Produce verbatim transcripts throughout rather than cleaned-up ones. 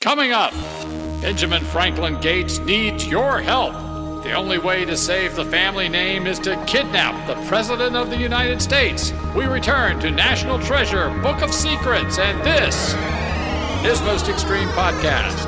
Coming up, Benjamin Franklin Gates needs your help. The only way to save the family name is to kidnap the President of the United States. We return to National Treasure, Book of Secrets, and this is Most Extreme Podcast.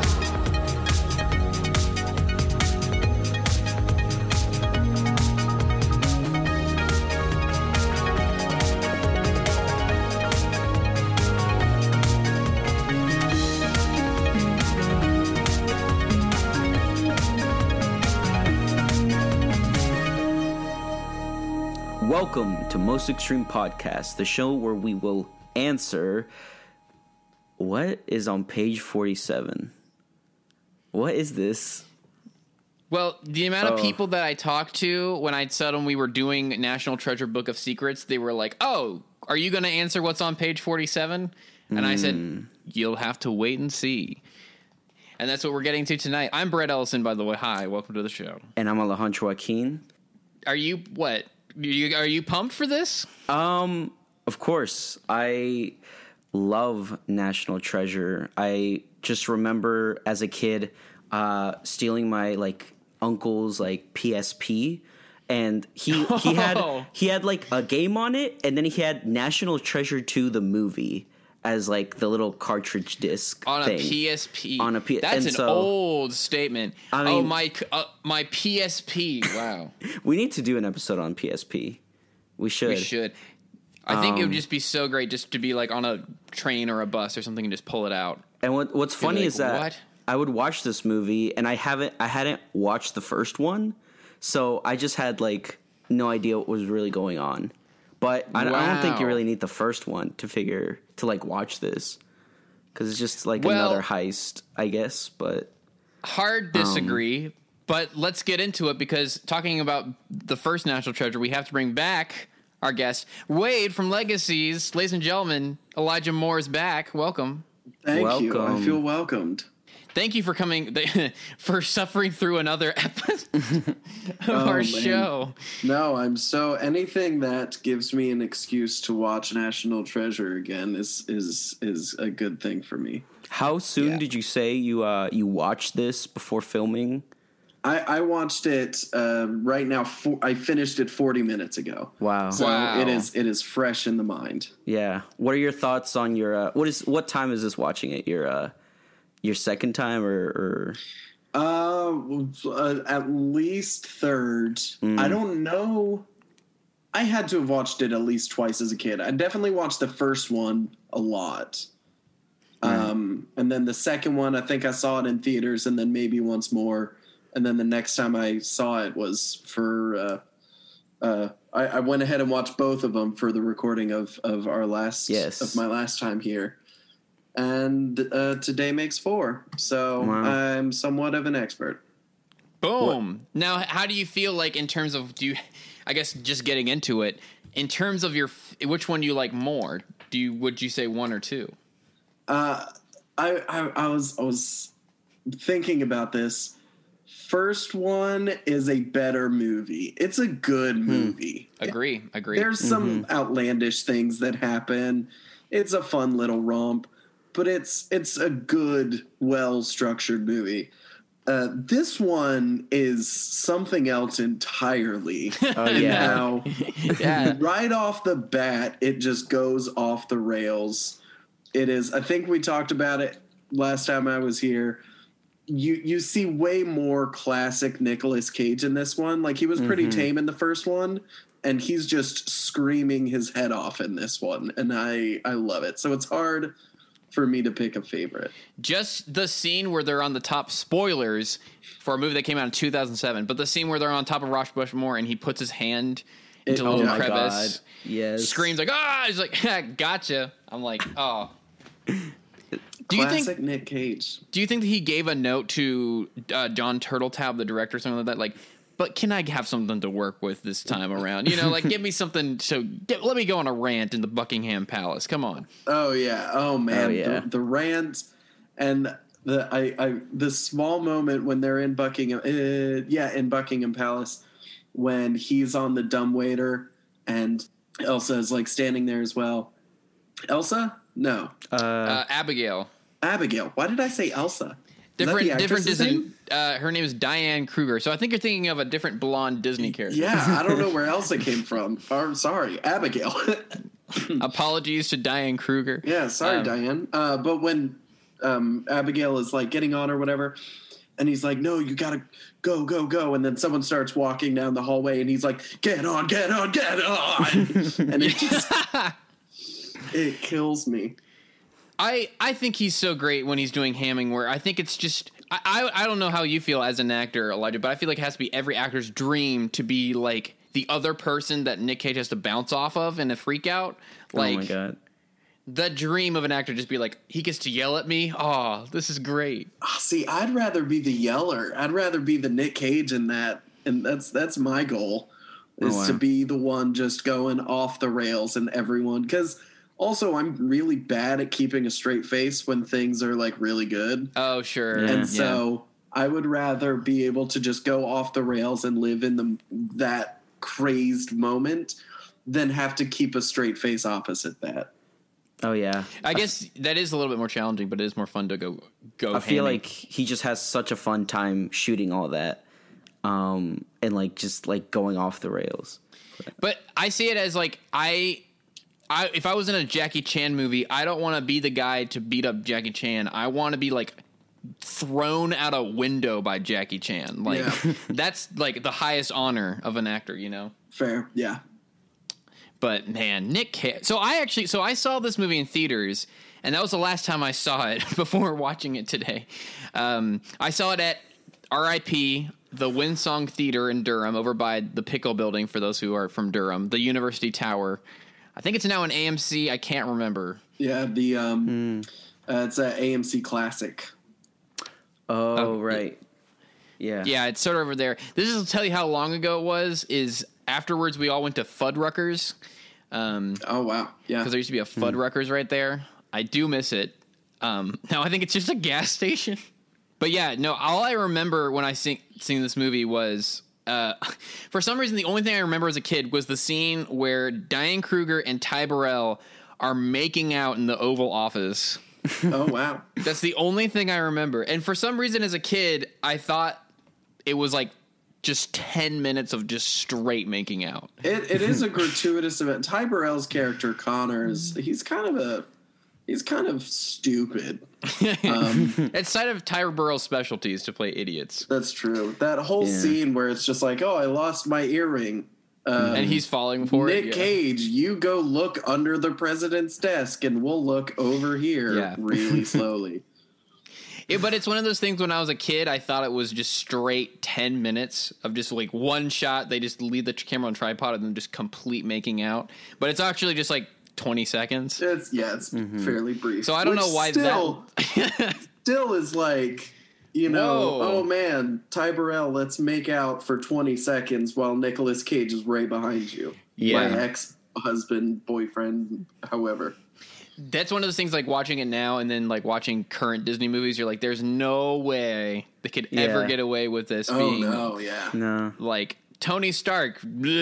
Welcome to Most Extreme Podcast, the show where we will answer what is on page forty-seven. What is this? Well, the amount Oh. of people that I talked to when I told them we were doing National Treasure Book of Secrets, they were like, oh, are you going to answer what's on page forty-seven? And mm. I said, you'll have to wait and see. And that's what we're getting to tonight. I'm Brett Ellison, by the way. Hi, welcome to the show. And I'm Alejandro Joaquin. Are you, what? You, are you pumped for this? Um, of course. I love National Treasure. I just remember as a kid uh, stealing my like uncle's like P S P, and he he had he had like a game on it, and then he had National Treasure two the movie as like the little cartridge disc on thing. a P S P. On a P- That's and an so, old statement. I mean, oh my, uh, my P S P. Wow. We need to do an episode on P S P. We should. We should. I think um, it would just be so great just to be like on a train or a bus or something and just pull it out. And what what's funny like, is that what? I would watch this movie and I haven't I hadn't watched the first one, so I just had like no idea what was really going on. But I, wow. I don't think you really need the first one to figure to like watch this, because it's just like well, another heist, I guess. But hard disagree. Um, but let's get into it, because talking about the first National Treasure, we have to bring back our guest, Wade from Legacies. Ladies and gentlemen, Elijah Moore is back. Welcome. Thank welcome. you. I feel welcomed. Thank you for coming, for suffering through another episode of oh, our man. show. No, I'm so anything that gives me an excuse to watch National Treasure again is is is a good thing for me. How soon yeah. did you say you uh, you watched this before filming? I, I watched it uh, right now. For, I finished it forty minutes ago. Wow! So wow. it is it is fresh in the mind. Yeah. What are your thoughts on your? Uh, what is what time is this watching it? Your uh, your second time or? or... Uh, uh, at least third. Mm. I don't know. I had to have watched it at least twice as a kid. I definitely watched the first one a lot. Mm. Um, and then the second one, I think I saw it in theaters, and then maybe once more. And then the next time I saw it was for, uh, uh, I, I went ahead and watched both of them for the recording of, of our last, yes. of my last time here. And uh, today makes four. So wow. I'm somewhat of an expert. Boom. What? Now, how do you feel like in terms of, do you, I guess just getting into it, in terms of your, which one do you like more? Do you, would you say one or two? Uh, I, I, I was, I was thinking about this. First one is a better movie. It's a good movie. Hmm. Agree. Agree. There's some mm-hmm. outlandish things that happen. It's a fun little romp, but it's it's a good, well-structured movie. Uh, this one is something else entirely. Oh, yeah. Now, yeah. right off the bat, it just goes off the rails. It is. I think we talked about it last time I was here. You you see way more classic Nicolas Cage in this one. Like, he was pretty mm-hmm. tame in the first one, and he's just screaming his head off in this one, and I, I love it. So it's hard for me to pick a favorite. Just the scene where they're on the top, spoilers for a movie that came out in two thousand seven, but the scene where they're on top of Rosh Bushmore and he puts his hand into It, a little oh crevice, yes, screams like, ah, he's like, gotcha. I'm like, oh. Do you Classic think Nick Cage. Do you think that he gave a note to uh, John Turteltaub, the director, or something like that? Like, but can I have something to work with this time around? You know, like, give me something. So get, let me go on a rant in the Buckingham Palace. Come on. Oh yeah. Oh man. Oh, yeah. The, the rant and the I, I the small moment when they're in Buckingham. Uh, yeah, in Buckingham Palace when he's on the dumbwaiter and Elsa is like standing there as well. Elsa? No. Uh, Uh, Abigail. Abigail. Why did I say Elsa? Is Different, that the different actress's Disney. name? Uh, her name is Diane Kruger. So I think you're thinking of a different blonde Disney character. Yeah, I don't know where Elsa came from. Or, sorry, Abigail. Apologies to Diane Kruger. Yeah, sorry, Um, Diane. Uh, but when um, Abigail is like getting on or whatever, and he's like, "No, you gotta go, go, go," and then someone starts walking down the hallway, and he's like, "Get on, get on, get on," and it just it kills me. I, I think he's so great when he's doing Hamming, where I think it's just I, I I don't know how you feel as an actor, Elijah, but I feel like it has to be every actor's dream to be like the other person that Nick Cage has to bounce off of in a freak out. Like, oh my god. The dream of an actor just be like, he gets to yell at me. Oh, this is great. Oh, see, I'd rather be the yeller. I'd rather be the Nick Cage in that, and that's that's my goal, is Oh, wow. to be the one just going off the rails and everyone. Because also, I'm really bad at keeping a straight face when things are like really good, Oh, sure. Yeah. and so I would rather be able to just go off the rails and live in the that crazed moment than have to keep a straight face opposite that. Oh yeah. I guess that is a little bit more challenging, but it is more fun to go go. I feel Hamming. like he just has such a fun time shooting all that, um, and like just like going off the rails. But I see it as like I, I if I was in a Jackie Chan movie, I don't want to be the guy to beat up Jackie Chan. I want to be like thrown out a window by Jackie Chan. Like Yeah. that's like the highest honor of an actor, you know. Fair, yeah. But man, Nick Cage. So I actually, so I saw this movie in theaters, and that was the last time I saw it before watching it today. Um, I saw it at R I P the Winsong Theater in Durham, over by the Pickle Building. For those who are from Durham, the University Tower. I think it's now an A M C. I can't remember. Yeah, the um, uh, it's a A M C Classic. Oh, Oh, right. Yeah. Yeah, it's sort of over there. This is to tell you how long ago it was. Is afterwards we all went to Fuddruckers. Um, Oh wow, yeah. because there used to be a Fuddruckers right there. I do miss it. Um, now I think it's just a gas station. But yeah, no, all I remember when I sing, sing this movie was, uh, for some reason, the only thing I remember as a kid was the scene where Diane Kruger and Ty Burrell are making out in the Oval Office. Oh wow. That's the only thing I remember. And for some reason as a kid, I thought it was like just ten minutes of just straight making out. It it is a gratuitous event. Ty Burrell's character Connor is he's kind of a he's kind of stupid. Um, It's side of Ty Burrell's specialties to play idiots. that's true. That whole Yeah. scene where it's just like, oh, I lost my earring. Um, And he's falling for Nick it. yeah. Cage, you go look under the president's desk, and we'll look over here Yeah. really slowly. Yeah, but it's one of those things when I was a kid, I thought it was just straight ten minutes of just like one shot. They just leave the camera on tripod and then just complete making out. But it's actually just like twenty seconds. It's yeah, it's fairly brief. So I don't Which know why still, that. still is like, you know, Whoa. oh man, Ty Burrell, let's make out for twenty seconds while Nicolas Cage is right behind you. Yeah. My ex-husband, boyfriend, however. That's one of those things like watching it now and then like watching current Disney movies. You're like, there's no way they could ever Yeah. get away with this Oh being no, yeah. No. like Tony Stark,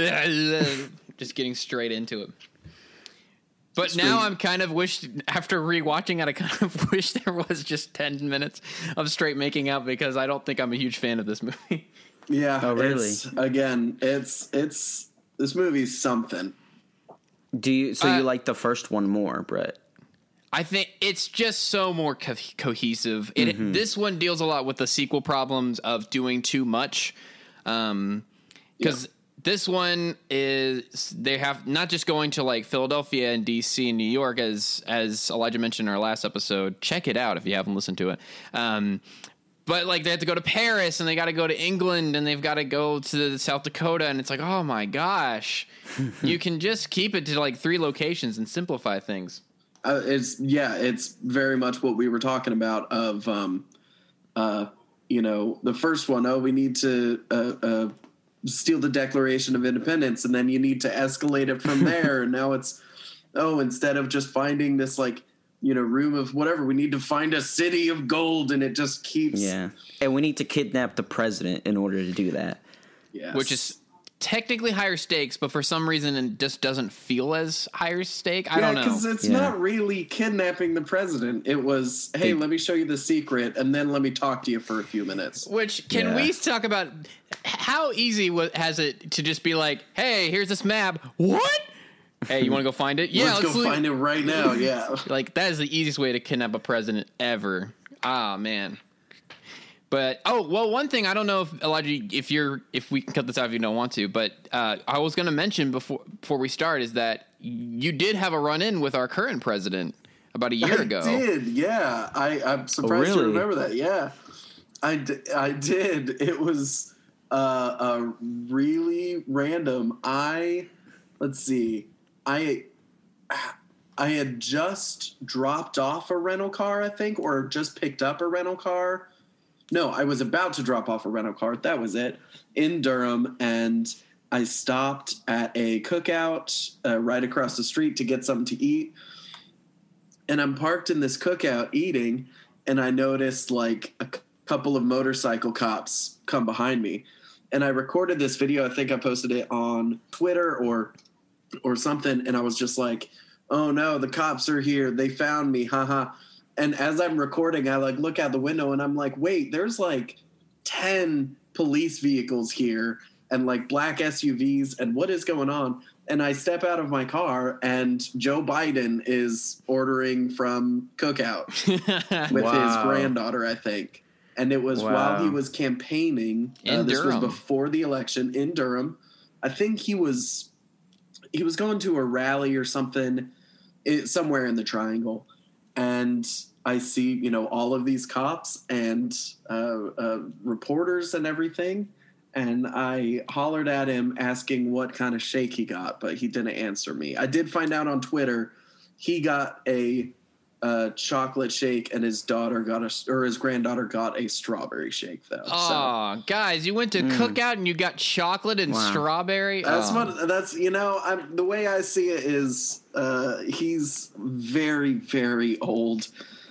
just getting straight into it. But Sweet. now I'm kind of wish after rewatching it, I kind of wish there was just ten minutes of straight making out because I don't think I'm a huge fan of this movie. Yeah. Oh, really? It's, again, it's it's this movie's something. Do you? So Uh, you like the first one more, Brett? I think it's just so more co- cohesive. It, This one deals a lot with the sequel problems of doing too much. Um, because this one is they have not just going to like Philadelphia and D C and New York as as Elijah mentioned in our last episode. Check it out if you haven't listened to it. Um, but like they have to go to Paris and they got to go to England and they've got to go to South Dakota and it's like, oh my gosh, you can just keep it to like three locations and simplify things. Uh, it's yeah, it's very much what we were talking about. Of um, uh, you know, the first one. Oh, we need to uh, uh, steal the Declaration of Independence, and then you need to escalate it from there. And now it's oh, instead of just finding this like you know room of whatever, we need to find a city of gold, and it just keeps Yeah. And we need to kidnap the president in order to do that. Yes. Which is technically higher stakes, but for some reason it just doesn't feel as higher stake. I yeah, don't know. because it's Yeah. not really kidnapping the president. It was, hey, They- let me show you the secret, and then let me talk to you for a few minutes. Which can Yeah. we talk about? How easy wa- has it to just be like, "Hey, here's this map. What? Hey, you want to go find it? Yeah, let's, let's go leave." find it right now. Yeah. Like that is the easiest way to kidnap a president ever. Ah, man. But oh well, one thing I don't know if Elijah, if you're, if we can cut this out if you don't want to, but uh, I was going to mention before before we start is that you did have a run in with our current president about a year I ago. did, yeah. I, I'm surprised really? you remember that. Yeah, I, d- I did. It was uh, uh, really random. I let's see. I I had just dropped off a rental car, I think, or just picked up a rental car. No, I was about to drop off a rental car. That was it, in Durham, and I stopped at a cookout uh, right across the street to get something to eat. And I'm parked in this cookout eating, and I noticed like a c- couple of motorcycle cops come behind me. And I recorded this video. I think I posted it on Twitter or or something. And I was just like, "Oh no, the cops are here! They found me! Haha!" And as I'm recording, I like look out the window, and I'm like, "Wait, there's like ten police vehicles here, and like black S U Vs, and what is going on?" And I step out of my car, and Joe Biden is ordering from Cookout with his Wow. granddaughter, I think. And it was Wow. while he was campaigning. In uh, this Durham. was before the election in Durham. I think he was he was going to a rally or something it, somewhere in the Triangle. And I see, you know, all of these cops and uh, uh, reporters and everything. And I hollered at him asking what kind of shake he got, but he didn't answer me. I did find out on Twitter he got a uh, chocolate shake, and his daughter got a, or his granddaughter got a strawberry shake, though. Oh, guys, you went to Cookout and you got chocolate and Wow. strawberry. So that's Oh. what that's you know. I'm, the way I see it is uh, he's very very old.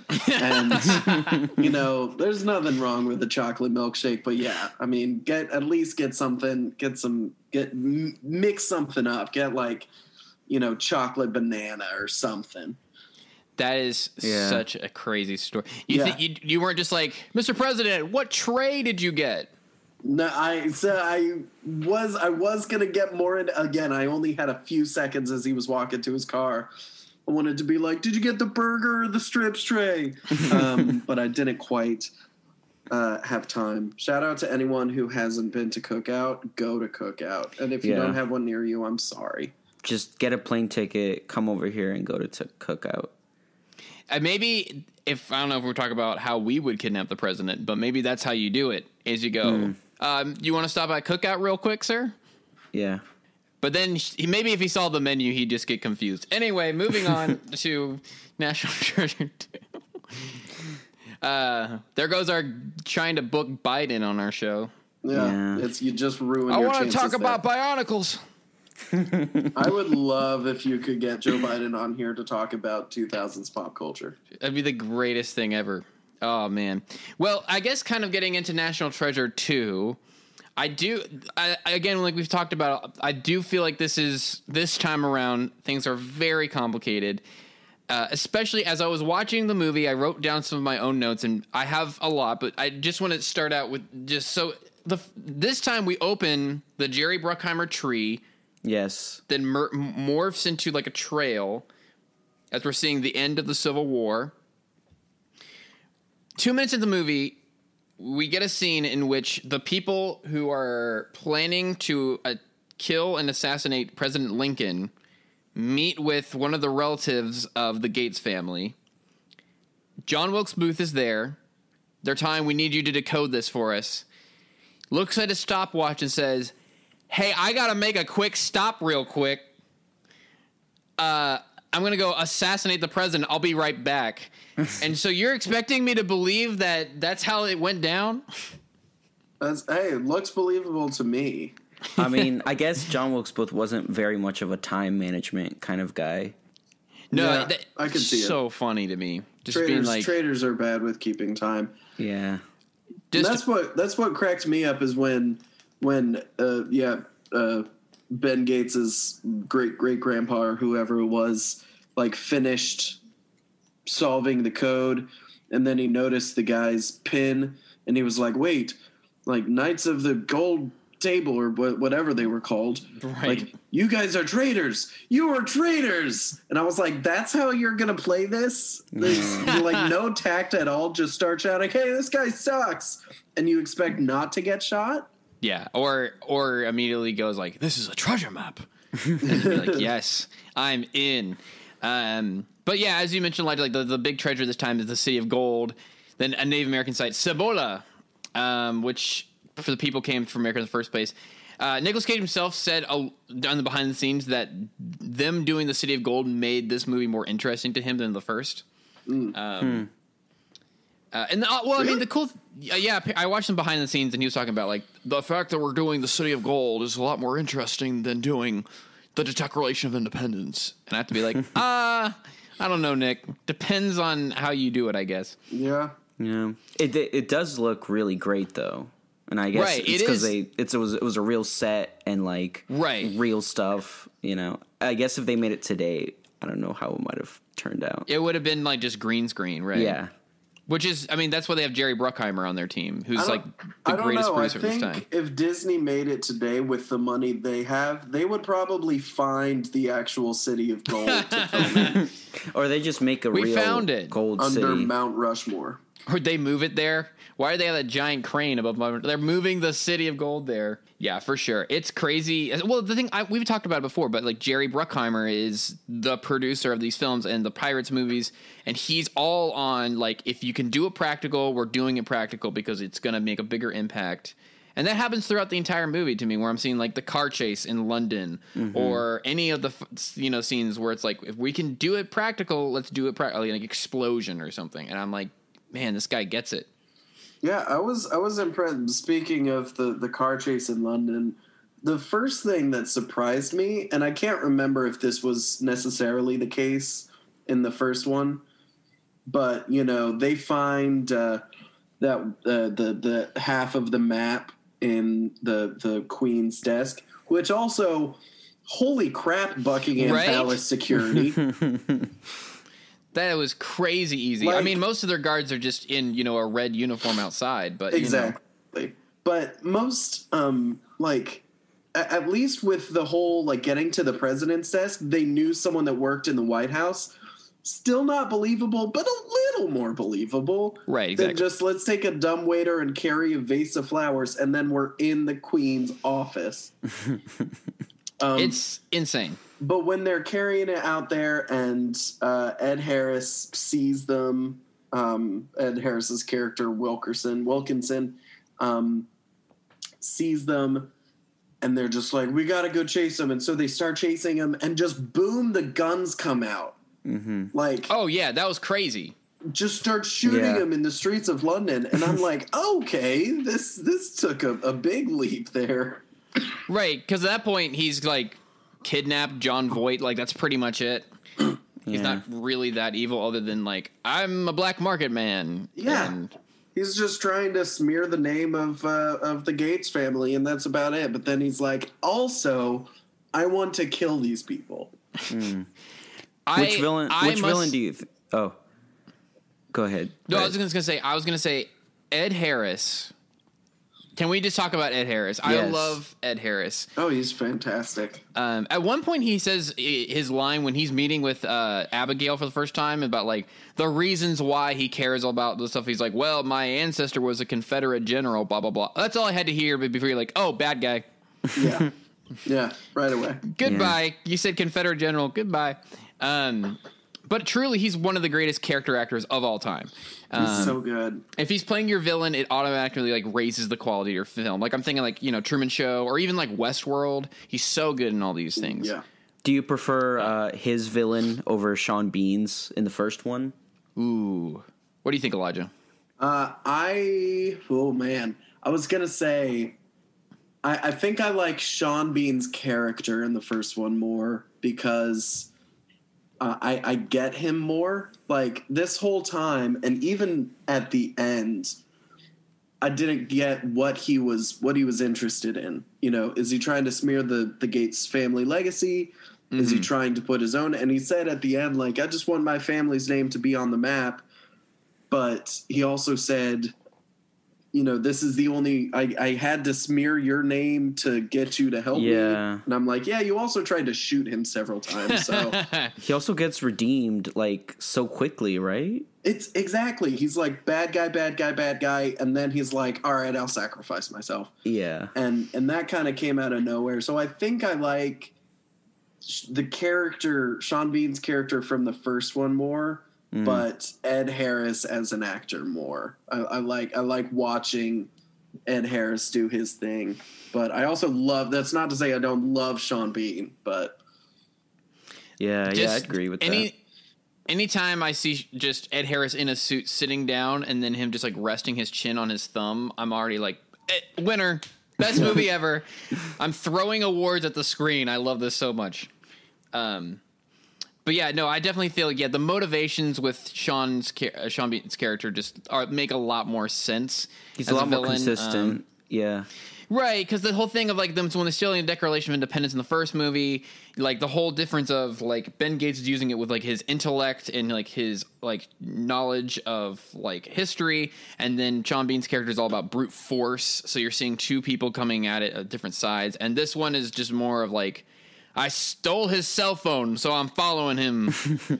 And you know, there's nothing wrong with the chocolate milkshake, but yeah, I mean, get at least get something, get some, get m- mix something up, get like, you know, chocolate banana or something. That is Yeah. such a crazy story. You Yeah. think you, you weren't just like, Mister President, what tray did you get? No, I so I was I was gonna get more into again. I only had a few seconds as he was walking to his car. I wanted to be like, "Did you get the burger or the strips tray?" um, but I didn't quite uh, have time. Shout out to anyone who hasn't been to Cookout. Go to Cookout, and if you Yeah. don't have one near you, I'm sorry. Just get a plane ticket, come over here, and go to t- Cookout. Uh, maybe if I don't know if we're talking about how we would kidnap the president, but maybe that's how you do it. Is you go, um, you want to stop at Cookout real quick, sir? Yeah. But then he, maybe if he saw the menu, he'd just get confused. Anyway, moving on to National Treasure two. Uh, there goes our trying to book Biden on our show. Yeah, Yeah. it's you just ruined. I your want to chances talk there. about Bionicles. I would love if you could get Joe Biden on here to talk about two thousands pop culture. That'd be the greatest thing ever. Oh, man. Well, I guess kind of getting into National Treasure two, I do, I, again, like we've talked about, I do feel like this is, this time around, things are very complicated. Uh, especially as I was watching the movie, I wrote down some of my own notes, and I have a lot, but I just want to start out with just so, the this time we open the Jerry Bruckheimer tree, Yes. then mer- morphs into like a trail as we're seeing the end of the Civil War. Two minutes into the movie, we get a scene in which the people who are planning to uh, kill and assassinate President Lincoln meet with one of the relatives of the Gates family. John Wilkes Booth is there. They're telling, we need you to decode this for us. Looks at his stopwatch and says, hey, I got to make a quick stop real quick. Uh, I'm going to go assassinate the president. I'll be right back. And so you're expecting me to believe that that's how it went down? That's, hey, it looks believable to me. I mean, I guess John Wilkes Booth wasn't very much of a time management kind of guy. No, Yeah, that, I can see it. so funny to me. Just being Traders, like, traders are bad with keeping time. Yeah. And just that's what that's what cracks me up is when when uh, yeah uh, Ben Gates's great great grandpa or whoever it was, like finished solving the code, and then he noticed the guy's pin, and he was like, "Wait, like Knights of the Gold Table or whatever they were called, Right. like you guys are traitors. You are traitors." And I was like, "That's how you're gonna play this? This like no tact at all. Just start shouting, 'Hey, this guy sucks,' and you expect not to get shot." Yeah, or or immediately goes like, "This is a treasure map." And be like, "Yes, I'm in." Um, but yeah, as you mentioned, like, like the, the big treasure this time is the City of Gold. Then a Native American site, Cibola, um, which for the people came from America in the first place. Uh, Nicolas Cage himself said uh, on the behind the scenes that them doing the City of Gold made this movie more interesting to him than the first. Mm. Um, Hmm. Uh, and the, uh, well, I mean, the cool, th- yeah, I watched him behind the scenes, and he was talking about like the fact that we're doing the City of Gold is a lot more interesting than doing the Declaration of Independence. And I have to be like, ah, uh, I don't know, Nick. Depends on how you do it, I guess. Yeah. Yeah, it it does look really great though, and I guess Right, it's it because is- they it's it was it was a real set and like Right. real stuff. You know, I guess if they made it today, I don't know how it might have turned out. It would have been like just green screen, right? Yeah, Which is, I mean, that's why they have Jerry Bruckheimer on their team, who's I like don't- the I don't greatest know. producer I of this think time. if Disney made it today with the money they have, they would probably find the actual City of Gold to film it or they just make a We real found it. gold under city. Mount Rushmore. Or they move it there. Why do they have that giant crane above my? They're moving the City of Gold there. Yeah, for sure. It's crazy. Well, the thing I, we've talked about it before, but like Jerry Bruckheimer is the producer of these films and the Pirates movies, and he's all on like if you can do it practical, we're doing it practical because it's going to make a bigger impact. And that happens throughout the entire movie to me, where I'm seeing like the car chase in London, mm-hmm. or any of the you know scenes where it's like if we can do it practical, let's do it practical, like explosion or something. And I'm like, man, this guy gets it. Yeah, I was I was impressed. Speaking of the, the car chase in London, the first thing that surprised me, and I can't remember if this was necessarily the case in the first one, but you know they find uh, that uh, the the half of the map in the the Queen's desk, which also, holy crap, Buckingham Right? Palace security. That was crazy easy. Like- I mean, most of their guards are just in, you know, a red uniform outside, but you know. Exactly. But most, um, like, a- at least with the whole, like, getting to the president's desk, they knew someone that worked in the White House. Still not believable, but a little more believable. Right, Than exactly. just let's take a dumbwaiter and carry a vase of flowers, and then we're in the Queen's office. um, It's insane. But when they're carrying it out there and uh, Ed Harris sees them, um, Ed Harris's character Wilkerson, Wilkinson, um, sees them, and they're just like, we got to go chase them. And so they start chasing them, and just boom, the guns come out. Mm-hmm. Like, Oh, yeah, that was crazy. just start shooting Yeah. them in the streets of London. And I'm like, okay, this this took a, a big leap there. Right, because at that point, he's like kidnapped John Voight. Like, that's pretty much it. He's Yeah. not really that evil other than, like, I'm a black market man. Yeah. And He's just trying to smear the name of uh, of the Gates family, and that's about it. But then he's like, also, I want to kill these people. I, Which villain? I Which must- villain do you? Th- oh, go ahead. No, Go I was ahead. going to say, I was going to say Ed Harris. Can we just talk about Ed Harris? I Yes. love Ed Harris. Oh, he's fantastic. Um, at one point, he says i- his line when he's meeting with uh, Abigail for the first time about like the reasons why he cares about the stuff. He's like, "Well, my ancestor was a Confederate general." Blah blah blah. That's all I had to hear before you're like, "Oh, bad guy." Yeah. Yeah, right away. Goodbye. You said Confederate general. Goodbye. Um, but truly, he's one of the greatest character actors of all time. He's Um, so good. if he's playing your villain, it automatically like raises the quality of your film. Like I'm thinking like, you know, Truman Show or even like Westworld. He's so good in all these things. Yeah. Do you prefer uh, his villain over Sean Bean's in the first one? Ooh. What do you think, Elijah? Uh, I oh man, I was gonna say, I, I think I like Sean Bean's character in the first one more because uh, I I get him more. Like this whole time, and even at the end, I didn't get what he was what he was interested in. You know, is he trying to smear the the Gates family legacy? Mm-hmm. Is he trying to put his own? And he said at the end, like, I just want my family's name to be on the map. But he also said, you know, this is the only I, I had to smear your name to get you to help yeah. me. And I'm like, yeah, you also tried to shoot him several times. So he also gets redeemed like so quickly, right? It's exactly. He's like bad guy, bad guy, bad guy, and then he's like, all right, I'll sacrifice myself. Yeah. And and that kind of came out of nowhere. So I think I like the character, Sean Bean's character from the first one more. Mm. But Ed Harris as an actor more. I, I like I like watching Ed Harris do his thing. But I also love. That's not to say I don't love Sean Bean, but yeah, just yeah, I agree with any, that. Anytime I see just Ed Harris in a suit sitting down and then him just like resting his chin on his thumb, I'm already like, eh, winner, best movie ever. I'm throwing awards at the screen. I love this so much. Um. But yeah, no, I definitely feel like, yeah, the motivations with Sean's uh, Sean Bean's character just are, make a lot more sense. He's a lot a more consistent. Um, yeah. Right, because the whole thing of like them when they're stealing the Declaration of Independence in the first movie, like the whole difference of like Ben Gates is using it with like his intellect and like his like knowledge of like history, and then Sean Bean's character is all about brute force. So you're seeing two people coming at it at different sides, and this one is just more of like, I stole his cell phone, so I'm following him.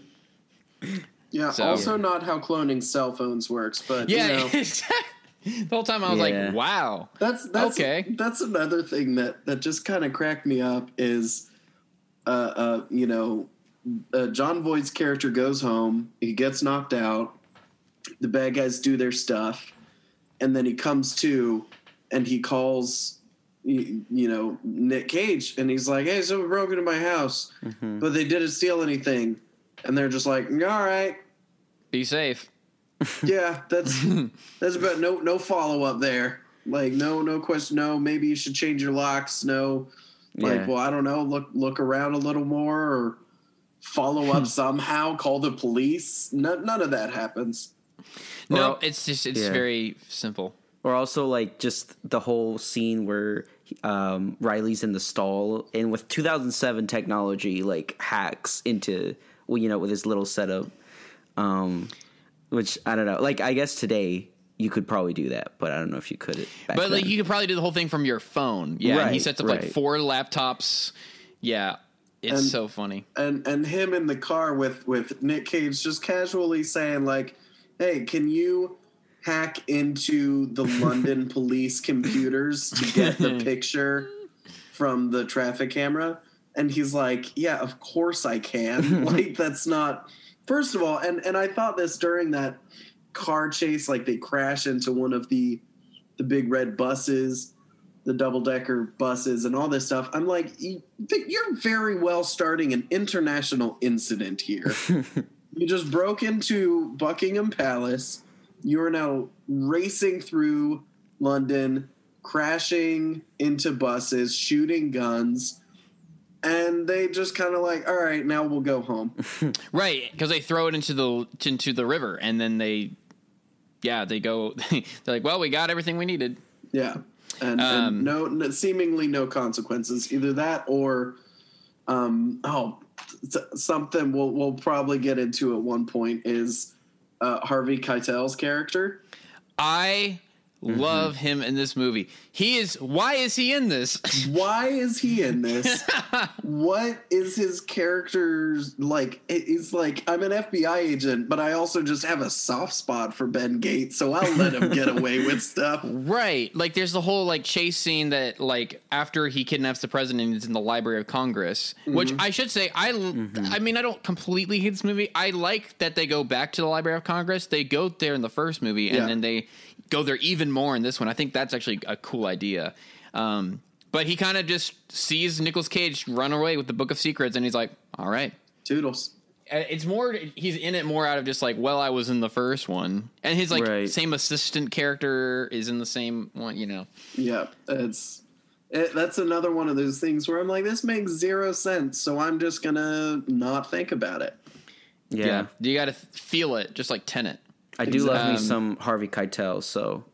Yeah, so, also yeah. not how cloning cell phones works, but yeah, you know. The whole time I was yeah. like, wow. That's that's okay. That's another thing that, that just kind of cracked me up is, uh, uh, you know, uh, John Voight's character goes home, he gets knocked out, the bad guys do their stuff, and then he comes to, and he calls. You, you know, Nick Cage, and he's like, hey, someone broke into my house, mm-hmm. but they didn't steal anything. And they're just like, all right. Be safe. Yeah, that's that's about no no follow up there. Like, no, no question, no, maybe you should change your locks, no. Like, yeah. well, I don't know, look look around a little more or follow up somehow, call the police. No, none of that happens. No, well, it's just, it's yeah. very simple. Or also, like, just the whole scene where um, Riley's in the stall, and with two thousand seven technology, like, hacks into, well, you know, with his little setup, um, which, I don't know. Like, I guess today you could probably do that, but I don't know if you could. Back but, like, then. you could probably do the whole thing from your phone. Yeah, right, and he sets up, right. like, four laptops. Yeah, it's and, so funny. And and him in the car with, with Nick Cage just casually saying, like, hey, can you hack into the London police computers to get the picture from the traffic camera? And he's like, yeah, of course I can. Like, that's not, first of all, and, and I thought this during that car chase, like they crash into one of the, the big red buses, the double decker buses and all this stuff. I'm like, you're very well starting an international incident here. You just broke into Buckingham Palace. You are now racing through London, crashing into buses, shooting guns, and they just kind of like, all right, now we'll go home. Right, because they throw it into the into the river, and then they, yeah, they go. They're like, well, we got everything we needed. Yeah, and, um, and no, no, seemingly no consequences. Either that or, um, oh, something we'll we'll probably get into at one point is. Uh, Harvey Keitel's character. I mm-hmm. love him in this movie. He is. Why is he in this? Why is he in this? What is his character's like? It's like, I'm an F B I agent, but I also just have a soft spot for Ben Gates, so I'll let him get away with stuff. Right. Like, there's the whole like chase scene that like after he kidnaps the president is in the Library of Congress, mm-hmm. which I should say I. Mm-hmm. I mean, I don't completely hate this movie. I like that they go back to the Library of Congress. They go there in the first movie, and yeah. then they go there even more in this one. I think that's actually a cool idea. Um, but he kind of just sees Nicolas Cage run away with the Book of Secrets, and he's like, all right. Toodles. It's more, he's in it more out of just like, well, I was in the first one. And his like right. same assistant character is in the same one, you know. Yeah, it's it, that's another one of those things where I'm like, this makes zero sense, so I'm just going to not think about it. Yeah. yeah. You got to feel it, just like Tenet. I do love um, me some Harvey Keitel, so...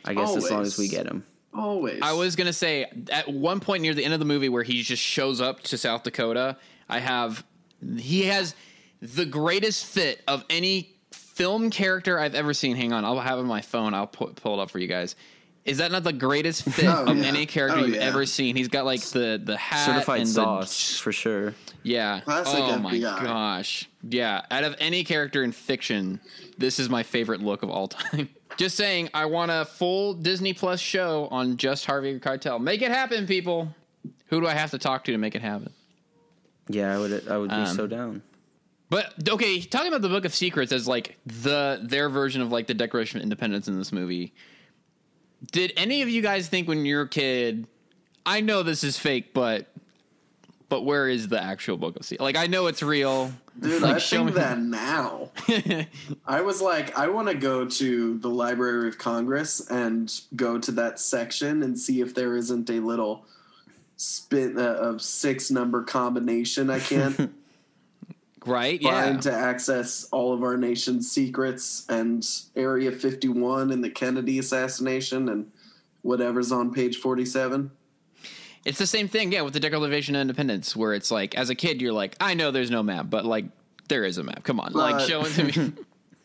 I guess Always. as long as we get him. Always. I was gonna say at one point near the end of the movie where he just shows up to South Dakota, I have he has the greatest fit of any film character I've ever seen. Hang on, I'll have it on my phone. I'll pu- pull it up for you guys. Is that not the greatest fit Oh, of yeah. any character Oh, you've yeah. ever seen? He's got like the the hat Certified and sauce, the, for sure. yeah. Classic oh F my B I. gosh. Yeah. Out of any character in fiction, this is my favorite look of all time. Just saying, I want a full Disney Plus show on just Harvey Keitel. Make it happen, people. Who do I have to talk to to make it happen? Yeah, I would. I would be Um, so down. But okay, talking about the Book of Secrets as like the their version of like the Declaration of Independence in this movie. Did any of you guys think when you were a kid, I know this is fake, but but where is the actual Book of Secrets? Like, I know it's real. Dude, like, I show think me- that now. I was like, I want to go to the Library of Congress and go to that section and see if there isn't a little spin uh, of six number combination I can Right? Yeah. find to access all of our nation's secrets and Area fifty-one and the Kennedy assassination and whatever's on page forty-seven. It's the same thing, yeah, with the Declaration of Independence, where it's like, as a kid, you're like, I know there's no map, but like, there is a map. Come on, like, But- show it to me.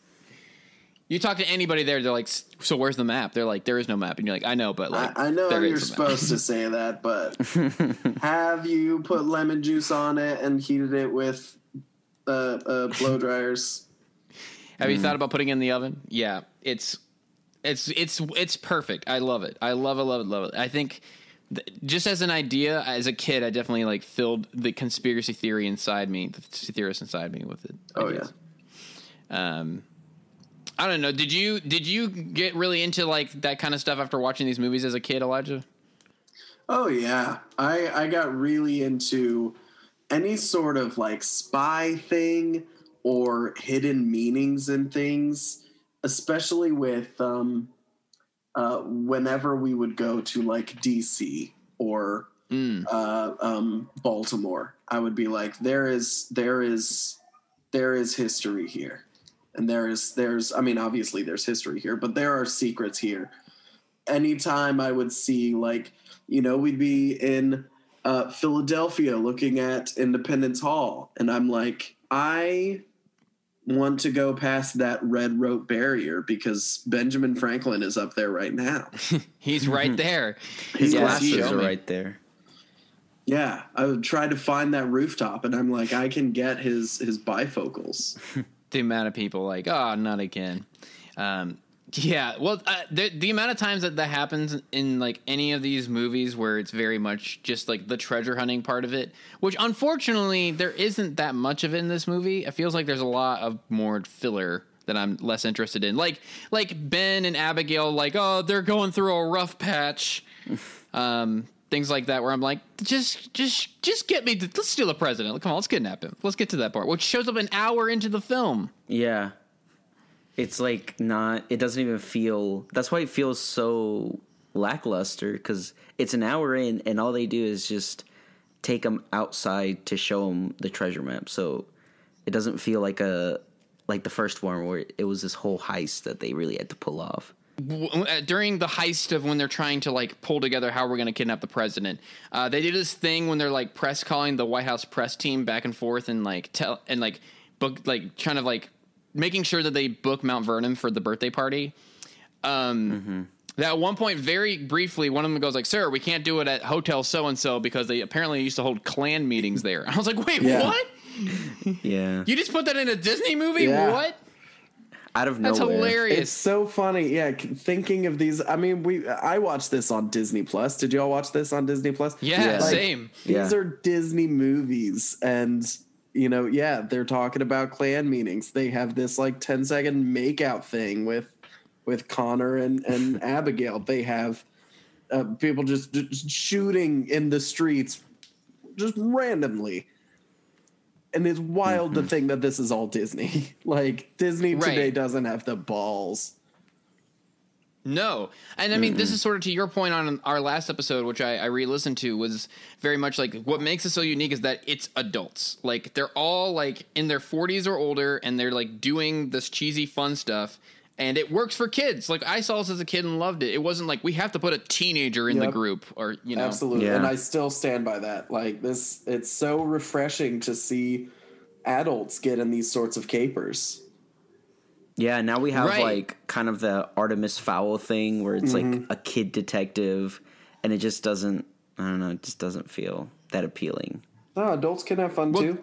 You talk to anybody there, they're like, so where's the map? They're like, there is no map. And you're like, I know, but like, I, I know there you're is a map. supposed to say that, but have you put lemon juice on it and heated it with uh, uh, blow dryers? Have you thought about putting it in the oven? Yeah, it's it's it's it's perfect. I love it. I love it, love it, love it. I think th- just as an idea, as a kid, I definitely like filled the conspiracy theory inside me, the theorist inside me with it. I Oh, guess. Um, I don't know. Did you did you get really into like that kind of stuff after watching these movies as a kid, Elijah? Oh yeah, I I got really into any sort of like spy thing or hidden meanings in things, especially with um, uh, whenever we would go to like D C or Mm. uh, um, Baltimore, I would be like, there is there is there is history here, and there is there's I mean obviously there's history here, but there are secrets here. Anytime I would see like, you know, we'd be in uh, Philadelphia looking at Independence Hall, and I'm like, I want to go past that red rope barrier because Benjamin Franklin is up there right now. He's right there. His Yeah, glasses show are me. right there. Yeah, I would try to find that rooftop, and I'm like, I can get his his bifocals. The amount of people like, oh, not again. Um, yeah, well, uh, the, the amount of times that that happens in like any of these movies where it's very much just like the treasure hunting part of it, which unfortunately there isn't that much of it in this movie. It feels like there's a lot of more filler that I'm less interested in. Like like Ben and Abigail, like, oh, they're going through a rough patch. Um, things like that where I'm like, just just just get me to, let's steal the president. Come on, let's kidnap him. Let's get to that part, which shows up an hour into the film. Yeah. It's like not, it doesn't even feel, that's why it feels so lackluster, because it's an hour in and all they do is just take them outside to show them the treasure map. So it doesn't feel like a, like the first one where it was this whole heist that they really had to pull off. W- uh, During the heist of when they're trying to like pull together how we're going to kidnap the president, uh, they do this thing when they're like press calling the White House press team back and forth and like tell and like book like trying to like making sure that they book Mount Vernon for the birthday party. Um, Mm-hmm. That at one point, very briefly, one of them goes like, "Sir, we can't do it at Hotel so and so because they apparently used to hold Klan meetings there." I was like, "Wait, Yeah. what? Yeah. You just put that in a Disney movie? Yeah. What? Out of That's nowhere. hilarious." It's so funny. Yeah, c- thinking of these. I mean, we I watched this on Disney Plus. Did y'all watch this on Disney Plus? Yeah, Yeah. Like, same. These Yeah. are Disney movies, and you know, yeah, they're talking about Klan meetings. They have this like ten second makeout thing with with Connor and and Abigail. They have uh, people just, just shooting in the streets, just randomly. And it's wild to think that this is all Disney. Like Disney Right. today doesn't have the balls. No. And I mean, this is sort of to your point on our last episode, which I, I re-listened to, was very much like what makes it so unique is that it's adults. Like they're all like in their forties or older and they're like doing this cheesy fun stuff. and it works for kids. Like, I saw this as a kid and loved it. It wasn't like we have to put a teenager in Yep. the group, or, you know. Absolutely. Yeah. And I still stand by that. Like, this, it's so refreshing to see adults get in these sorts of capers. Yeah, now we have Right. like kind of the Artemis Fowl thing where it's Mm-hmm. like a kid detective, and it just doesn't. I don't know. It just doesn't feel that appealing. No, adults can have fun Well, too.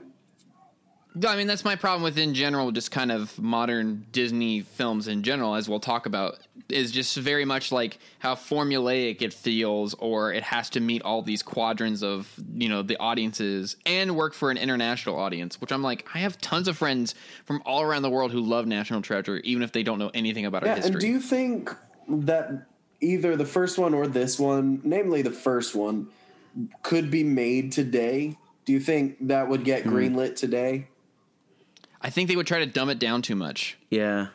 No, I mean, that's my problem with, in general, just kind of modern Disney films in general, as we'll talk about, is just very much like how formulaic it feels, or it has to meet all these quadrants of, you know, the audiences and work for an international audience, which I'm like, I have tons of friends from all around the world who love National Treasure, even if they don't know anything about our Yeah, history. and do you think that either the first one or this one, namely the first one, could be made today? Do you think that would get greenlit today? I think they would try to dumb it down too much. Yeah,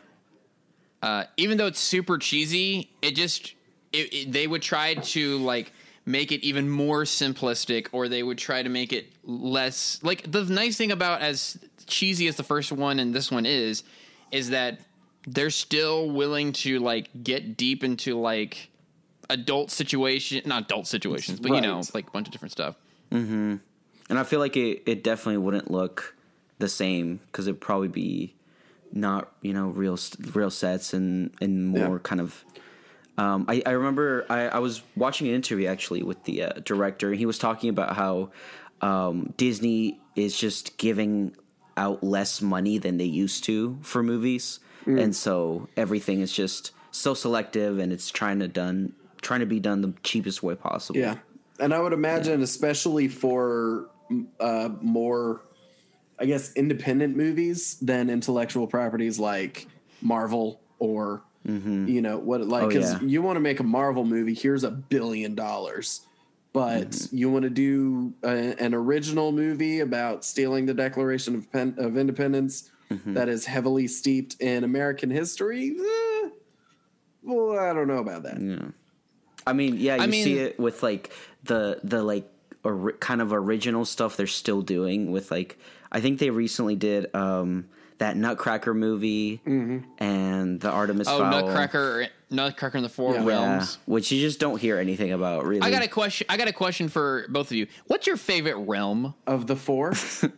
Uh, even though it's super cheesy, it just it, it, they would try to like make it even more simplistic, or they would try to make it less like. The nice thing about, as cheesy as the first one and this one is, is that they're still willing to like get deep into like adult situation, not adult situations, but you know, Right. like a bunch of different stuff. and I feel like it, it definitely wouldn't look the same because it'd probably be not, you know, real real sets and and more Yeah. kind of. Um, I, I remember I, I was watching an interview actually with the uh, director. He was talking about how um, Disney is just giving out less money than they used to for movies, and so everything is just so selective, and it's trying to done trying to be done the cheapest way possible. Yeah. And I would imagine, especially for uh, more, I guess, independent movies than intellectual properties like Marvel or, you know, what, like, Oh, because yeah. you want to make a Marvel movie, here's a billion dollars. But you want to do a, an original movie about stealing the Declaration of, Pen, of Independence that is heavily steeped in American history? Eh, well, I don't know about that. Yeah. I mean, yeah, you I mean- see it with like the the like or, kind of original stuff they're still doing with like I think they recently did um, that Nutcracker movie and the Artemis Oh, Fowl. Nutcracker, Nutcracker in the Four Yeah. Yeah, Realms. which you just don't hear anything about really. I got a question. I got a question for both of you. What's your favorite realm? Of the four,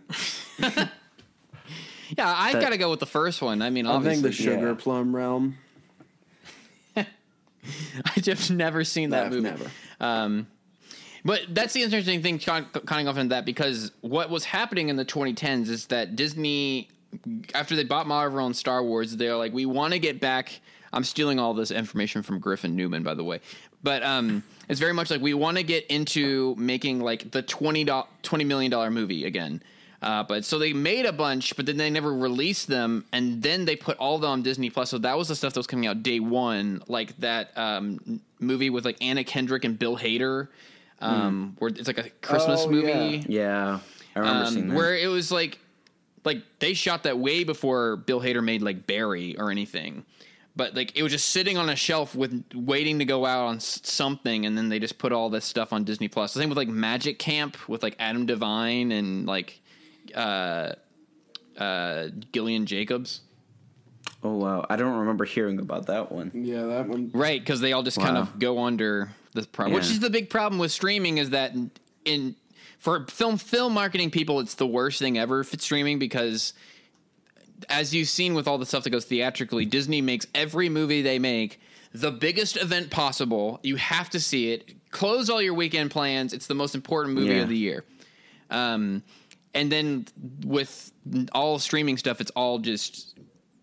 Yeah, I That- got to go with the first one. I mean, I think obviously, the Sugar yeah. Plum Realm. I've just never seen that I've movie. never. Um, but that's the interesting thing, kind of off into that, because what was happening in the twenty tens is that Disney, after they bought Marvel and Star Wars, they're like, we want to get back. I'm stealing all this information from Griffin Newman, by the way. But um, it's very much like we want to get into making like the twenty million dollars movie again. Uh, but so they made a bunch, but then they never released them, and then they put all of them on Disney Plus. So that was the stuff that was coming out day one, like that um, movie with like Anna Kendrick and Bill Hader, um, where it's like a Christmas Oh, movie. yeah. Yeah, I remember Um, seeing that. where it was like, like they shot that way before Bill Hader made like Barry or anything, but like it was just sitting on a shelf with waiting to go out on s- something, and then they just put all this stuff on Disney Plus. The same with like Magic Camp with like Adam Devine and like uh, uh, Gillian Jacobs, Oh wow, I don't remember hearing about that one. Yeah, that one. right? Because they all just kind Wow. of go under this problem, which Yeah. is the big problem with streaming. Is that in, in for film film marketing people, it's the worst thing ever if it's streaming, because as you've seen with all the stuff that goes theatrically, Disney makes every movie they make the biggest event possible. You have to see it. Close all your weekend plans. It's the most important movie Yeah. of the year. Um, and then with all streaming stuff, it's all just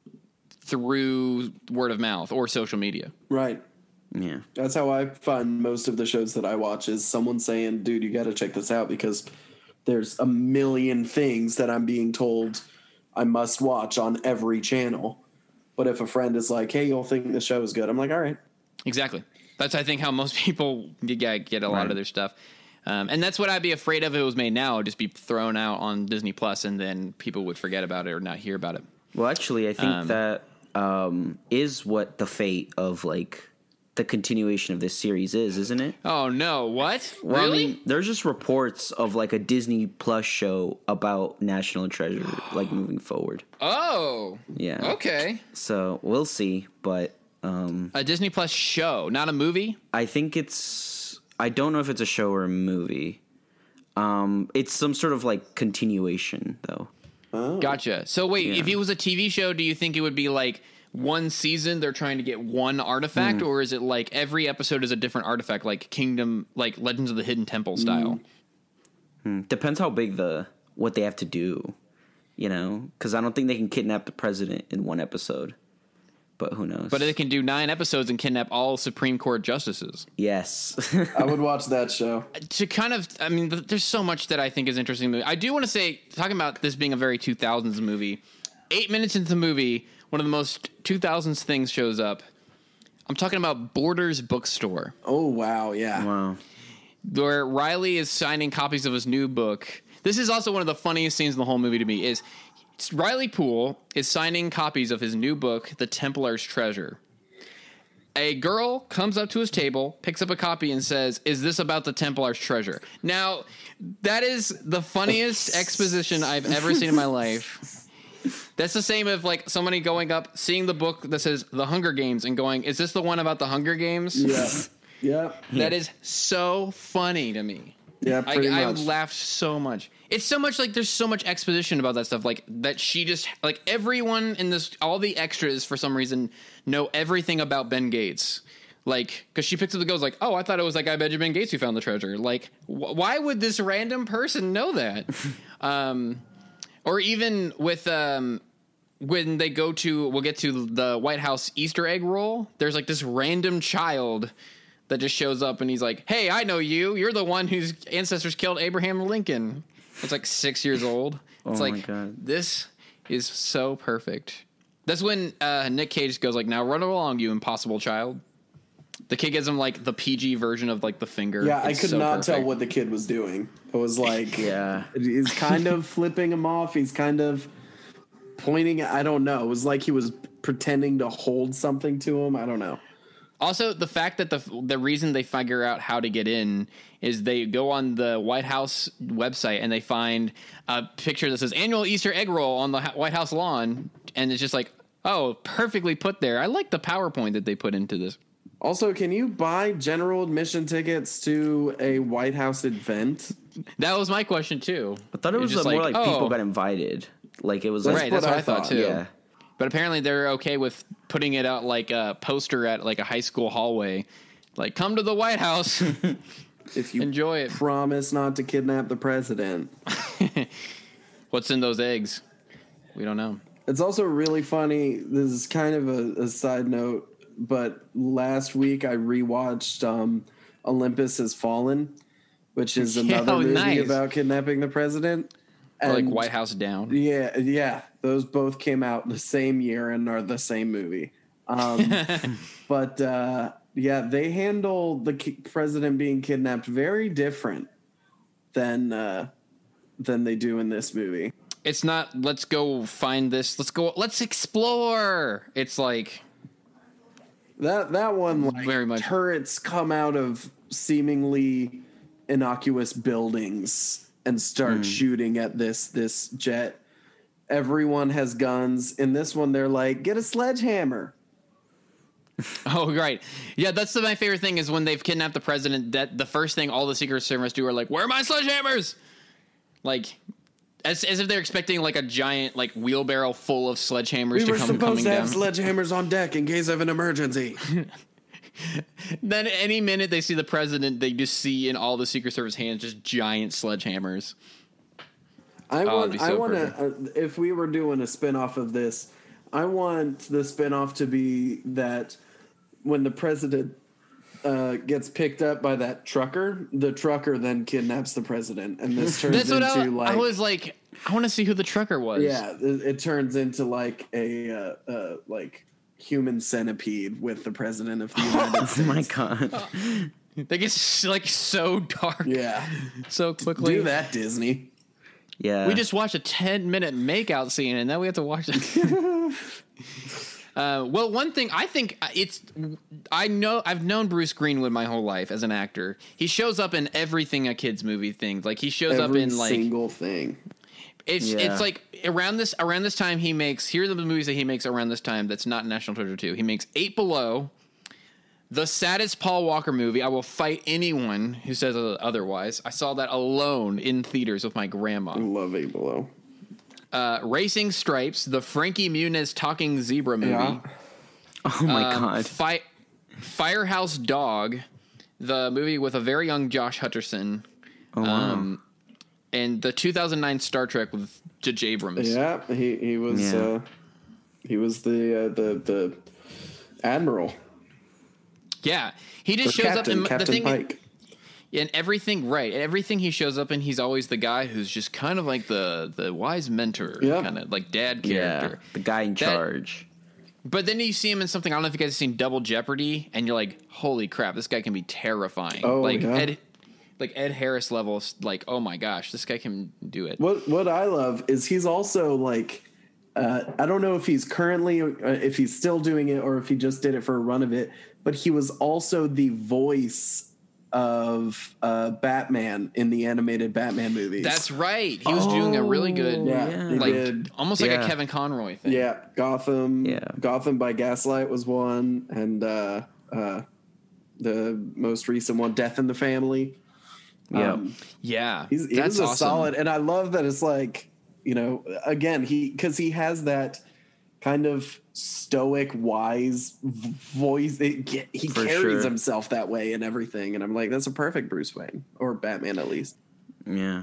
through word of mouth or social media. Right. Yeah, That's how I find most of the shows that I watch is someone saying, dude, you got to check this out because there's a million things that I'm being told I must watch on every channel. But if a friend is like, hey, you'll think the show is good, I'm like, all right. Exactly. That's, I think, how most people get, get a lot Right. of their stuff. Um, and that's what I'd be afraid of if it was made now. It'd just be thrown out on Disney Plus, and then people would forget about it or not hear about it. well, actually, I think Um, that um, is what the fate of like the continuation of this series is, isn't it? Oh no! What? Well, really? I mean, there's just reports of like a Disney Plus show about National Treasure, like moving forward. Oh. Yeah. Okay. So we'll see, but um, A Disney Plus show, not a movie. I think it's. I don't know if it's a show or a movie. Um, it's some sort of like continuation, though. Oh. Gotcha. So wait, Yeah. if it was a T V show, do you think it would be like one season they're trying to get one artifact, Mm. or is it like every episode is a different artifact, like Kingdom, like Legends of the Hidden Temple style? Mm. Depends how big the what they have to do, you know, because I don't think they can kidnap the president in one episode. But who knows? But they can do nine episodes and kidnap all Supreme Court justices. Yes. I would watch that show. To kind of, I mean, th- there's so much that I think is interesting. I do want to say, talking about this being a very two thousands movie, eight minutes into the movie, one of the most two thousands things shows up. I'm talking about Borders Bookstore, Oh wow, yeah. Wow. where Riley is signing copies of his new book. This is also one of the funniest scenes in the whole movie to me, is Riley Poole is signing copies of his new book, The Templar's Treasure. A girl comes up to his table, picks up a copy, and says, "Is this about the Templar's treasure?" Now, that is the funniest exposition I've ever seen in my life. That's the same of like somebody going up, seeing the book that says The Hunger Games, and going, "Is this the one about the Hunger Games?" Yeah. Yeah. That is so funny to me. Yeah, I, pretty I much. laughed so much. It's so much like there's so much exposition about that stuff. Like that she just like everyone in this, all the extras for some reason know everything about Ben Gates. Like, because she picks up the goes like, "Oh, I thought it was that guy Benjamin Gates who found the treasure." Like, wh- why would this random person know that? um, or even with um, when they go to, we'll get to the White House Easter egg roll. There's like this random child that just shows up and he's like, "Hey, I know you. You're the one whose ancestors killed Abraham Lincoln." It's like six years old. It's Oh my like, God. this is so perfect. That's when uh, Nick Cage goes like, "Now run along, you impossible child." The kid gives him like the P G version of like the finger. Yeah, I It's could so not tell perfect. what the kid was doing. It was like, Yeah. he's kind of flipping him off. He's kind of pointing. I don't know. It was like he was pretending to hold something to him. I don't know. Also, the fact that the the reason they figure out how to get in is they go on the White House website and they find a picture that says "Annual Easter Egg Roll" on the White House lawn, and it's just like, oh, perfectly put there. I like the PowerPoint that they put into this. Also, can you buy general admission tickets to a White House event? That was my question too. I thought it was It's just more like, oh, people got invited. Like it was That's like, right. That's what what I I thought, thought, too. yeah. But apparently they're okay with putting it out like a poster at like a high school hallway, like "Come to the White House." If you Enjoy it. promise not to kidnap the president. What's in those eggs? We don't know. It's also really funny. This is kind of a, a side note, but last week I rewatched um, Olympus Has Fallen, which is another oh, movie nice. about kidnapping the president. Or like And- White House Down. Yeah, yeah. Those both came out the same year and are the same movie. Um, but uh, yeah, they handle the ki- president being kidnapped very different than uh, than they do in this movie. It's not, let's go find this. Let's go. Let's explore. It's like, That that one, like, Very much. turrets come out of seemingly innocuous buildings and start shooting at this this jet. Everyone has guns. In this one, they're like, "Get a sledgehammer." oh, right. Yeah, that's the, my favorite thing is when they've kidnapped the president, that the first thing all the Secret Service do are like, "Where are my sledgehammers?" Like, as, as if they're expecting like a giant like wheelbarrow full of sledgehammers We to were come supposed coming to down. have sledgehammers on deck in case of an emergency. Then any minute they see the president, they just see in all the Secret Service hands just giant sledgehammers. I it'd want. be I so want to. Uh, if we were doing a spinoff of this, I want the spinoff to be that when the president uh, gets picked up by that trucker, the trucker then kidnaps the president, and this turns That's into what I, like. I was like. I want to see who the trucker was. yeah, it, it turns into like a uh, uh, like human centipede with the president of the United Oh States. my God. They get s- like so dark. Yeah, So quickly. do that, Disney. Yeah. We just watched a ten minute makeout scene and then we have to watch it. Uh, well, one thing I think it's I know I've known Bruce Greenwood my whole life as an actor. He shows up in everything a kids movie thing. Like he shows Every up in like single thing. It's Yeah. it's like around this around this time he makes here are the movies that he makes around this time that's not National Treasure two. He makes Eight Below, the saddest Paul Walker movie. I will fight anyone who says otherwise. I saw that alone in theaters with my grandma. I love Eight Below. Uh, Racing Stripes, the Frankie Muniz talking zebra movie. Yeah. Oh my Um, god. Fi- Firehouse Dog, the movie with a very young Josh Hutcherson. Oh wow. Um, and the two thousand nine Star Trek with J J Abrams. Yeah, he he was Yeah. uh, he was the uh, the the admiral. Yeah, he just Or shows Captain, up in Captain the thing. Pike. And everything, right? Everything he shows up in, he's always the guy who's just kind of like the the wise mentor, Yep. kind of like dad Yeah, character. the guy in That- charge. But then you see him in something. I don't know if you guys have seen Double Jeopardy, and you're like, "Holy crap, this guy can be terrifying!" Oh, like yeah. Ed, like Ed Harris levels. Like, oh my gosh, this guy can do it. What what I love is he's also like, uh, I don't know if he's currently, uh, if he's still doing it or if he just did it for a run of it, but he was also the voice of uh, Batman in the animated Batman movies. That's right. He was doing a really good, yeah, yeah. he like did. almost like a Yeah. Kevin Conroy thing. Yeah, Gotham. Yeah. Gotham by Gaslight was one, and uh, uh, the most recent one, Death in the Family. Yeah. Um, yeah. He's, he That's was a awesome. solid, and I love that it's like, you know, again, he because he has that kind of stoic, wise v- voice. It, he For carries sure. himself that way and everything, and I'm like, that's a perfect Bruce Wayne or Batman at least. Yeah.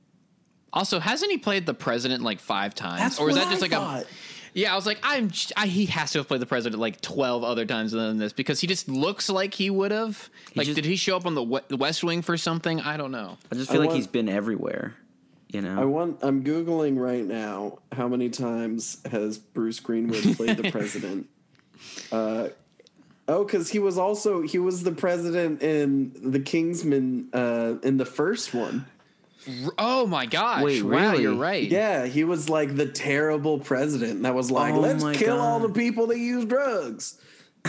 Also, hasn't he played the president like five times, That's or is what that just I like thought. a? Yeah, I was like, I'm. I, he has to have played the president like twelve other times than this because he just looks like he would have. Like, just- did he show up on the, we- the West Wing for something? I don't know. I just feel I like want- he's been everywhere. You know. I want. I'm googling right now. How many times has Bruce Greenwood played the president? Uh, oh, because he was also he was the president in the Kingsman uh, in the first one. R- Oh my gosh! Wait, wow, really? you're right. Yeah, he was like the terrible president that was like, Oh let's my kill God. all the people that use drugs.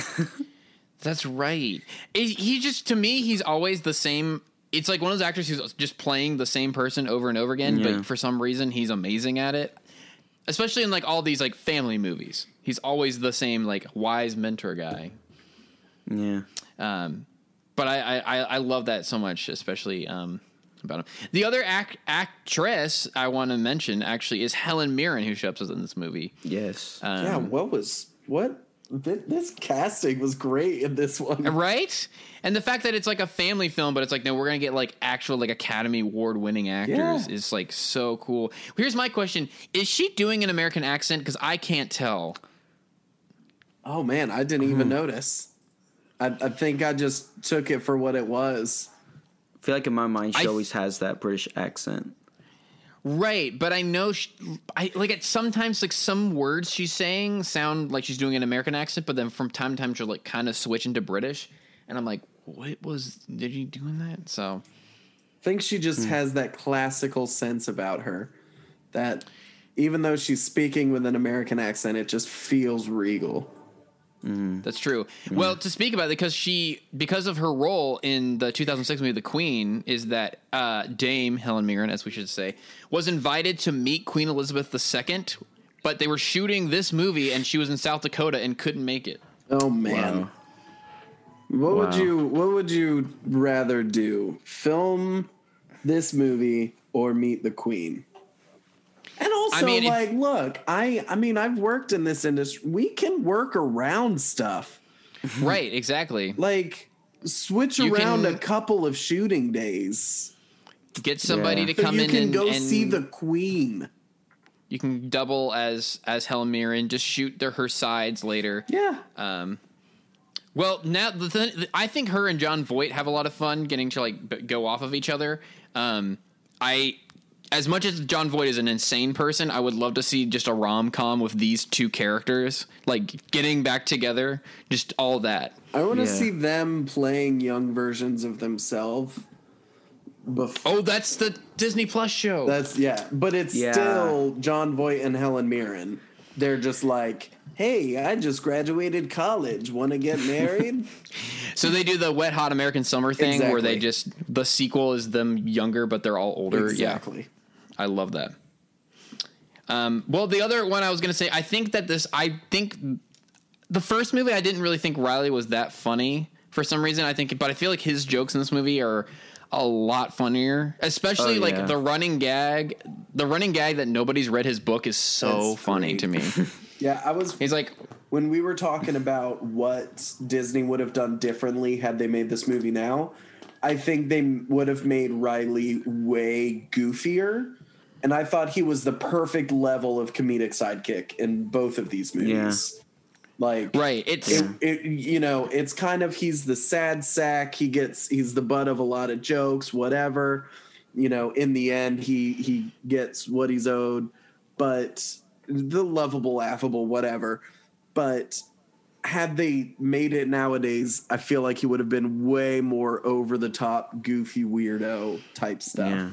That's right. He he just to me, he's always the same. It's like one of those actors who's just playing the same person over and over again, Yeah. but for some reason he's amazing at it. Especially in like all these like family movies, he's always the same like wise mentor guy. Yeah. Um, but I, I I love that so much, especially um about him. The other act actress I want to mention actually is Helen Mirren, who shows up in this movie. Yes. Um, yeah, what was what? Th- This casting was great in this one. Right? And the fact that it's like a family film, but it's like, no, we're going to get like actual like Academy Award winning actors Yeah. is like so cool. Here's my question. Is she doing an American accent? Because I can't tell. Oh man, I didn't Hmm. even notice. I, I think I just took it for what it was. I feel like in my mind she I- always has that British accent. Right. But I know, she, I like it sometimes like some words she's saying sound like she's doing an American accent, but then from time to time she'll like kind of switch into British. And I'm like, what was, did you doing that? So. I think she just Hmm. has that classical sense about her that even though she's speaking with an American accent, it just feels regal. That's true. Well, to speak about it, because she, because of her role in the two thousand six movie The Queen, is that uh, Dame Helen Mirren, as we should say, was invited to meet Queen Elizabeth the Second, but they were shooting this movie and she was in South Dakota and couldn't make it. Oh man. Wow. What would Wow. you what would you rather do? Film this movie or meet the Queen? And also, I mean, if- like, look, I I mean, I've worked in this industry. We can work around stuff. Right, exactly. Like, switch You around can- a couple of shooting days. Get somebody Yeah. to So come you in can and, go and see the Queen. you can double as as Helen Mirren, just shoot their, her sides later. Yeah. Um, well, now the th- I think her and John Voight have a lot of fun getting to like b- go off of each other. Um, I, as much as John Voight is an insane person, I would love to see just a rom com with these two characters, like getting back together, just all that. I want to Yeah. see them playing young versions of themselves. Bef- Oh, that's the Disney Plus show. That's yeah, but it's Yeah. still John Voight and Helen Mirren. they're just like, hey, I just graduated college. Want to get married? So they do the Wet Hot American Summer thing Exactly. where they just, the sequel is them younger, but they're all older. Exactly. Yeah. I love that. Um, well, the other one I was going to say, I think that this, I think the first movie, I didn't really think Riley was that funny for some reason. I think, but I feel like his jokes in this movie are a lot funnier, especially Oh, like yeah. the running gag, the running gag that nobody's read his book is so That's funny great. to me. Yeah, I was He's like, when we were talking about what Disney would have done differently had they made this movie now, I think they would have made Riley way goofier. And I thought he was the perfect level of comedic sidekick in both of these movies. Like, right. It's, it, it, you know, it's kind of, he's the sad sack. He gets, he's the butt of a lot of jokes, whatever. You know, in the end, he, he gets what he's owed, but the lovable, affable, whatever. But had they made it nowadays, I feel like he would have been way more over the top, goofy, weirdo type stuff. Yeah.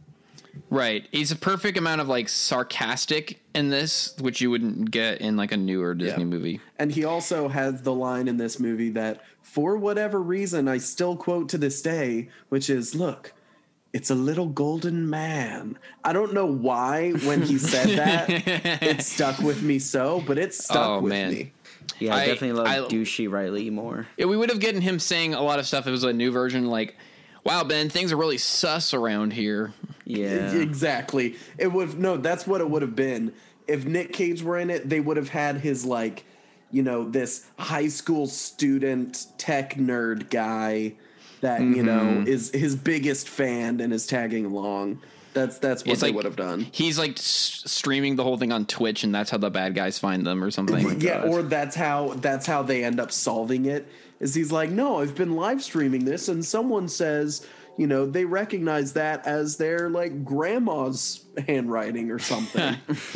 right. He's a perfect amount of like sarcastic in this, which you wouldn't get in like a newer Disney Yeah. movie. And he also has the line in this movie that, for whatever reason, I still quote to this day, which is, look, it's a little golden man. I don't know why when he said that, it stuck with me so, but it stuck Oh, with man. me. Yeah, I, I- definitely love I- douchey Riley more. Yeah, we would have gotten him saying a lot of stuff. If it was a new version, like, wow, Ben, things are really sus around here. Yeah. Exactly. It would no, that's what it would have been. If Nick Cage were in it, they would have had his, like, you know, this high school student tech nerd guy that, Mm-hmm. you know, is his biggest fan and is tagging along. That's that's what It's they like would have done. He's like s- streaming the whole thing on Twitch, and that's how the bad guys find them or something. Yeah, God. or that's how that's how they end up solving it. Is he's like, no, I've been live streaming this, and someone says, you know, they recognize that as their like grandma's handwriting or something.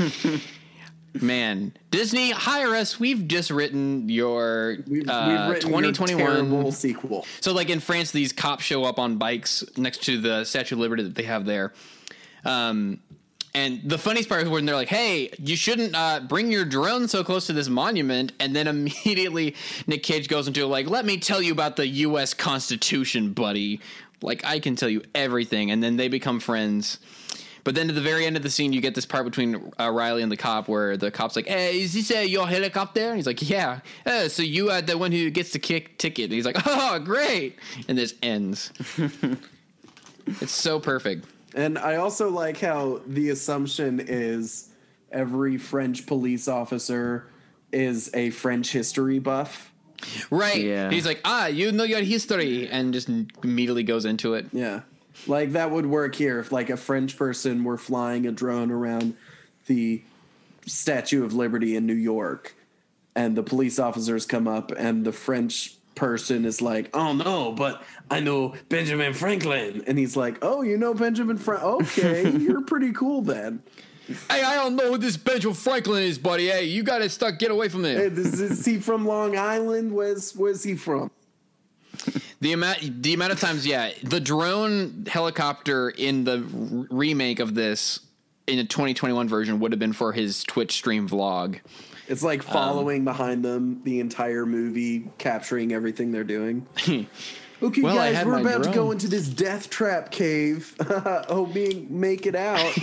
Man, Disney, hire us. We've just written your We've, uh, we've written twenty your twenty-one terrible sequel. So, like in France, these cops show up on bikes next to the Statue of Liberty that they have there. Um, and the funniest part is when they're like, "Hey, you shouldn't uh, bring your drone so close to this monument." And then immediately Nick Cage goes into like, "Let me tell you about the U S Constitution, buddy. Like, I can tell you everything." And then they become friends. But then at the very end of the scene, you get this part between uh, Riley and the cop where the cop's like, "Hey, is this uh, your helicopter?" And he's like, "Yeah." Uh, so you are the one who gets the kick ticket. And he's like, "Oh, great." And this ends. It's so perfect. And I also like how the assumption is every French police officer is a French history buff. Right. Yeah. He's like, "Ah, you know your history." And just immediately goes into it. Yeah. Like that would work here if like a French person were flying a drone around the Statue of Liberty in New York and the police officers come up and the French person is like, "Oh no, but I know Benjamin Franklin." And he's like, "Oh, you know Benjamin Franklin? Okay, you're pretty cool then." Hey, I don't know who this Benjamin Franklin is, buddy. Hey, you got to start, get away from there. Hey, is, is he from Long Island? Where's where's he from? The amount, the amount of times, yeah, the drone helicopter in the r- remake of this in a twenty twenty-one version would have been for his Twitch stream vlog. It's like following um, behind them the entire movie, capturing everything they're doing. Okay, Well, I guys, had we're my about drone. to go into this death trap cave. Hope we make it out.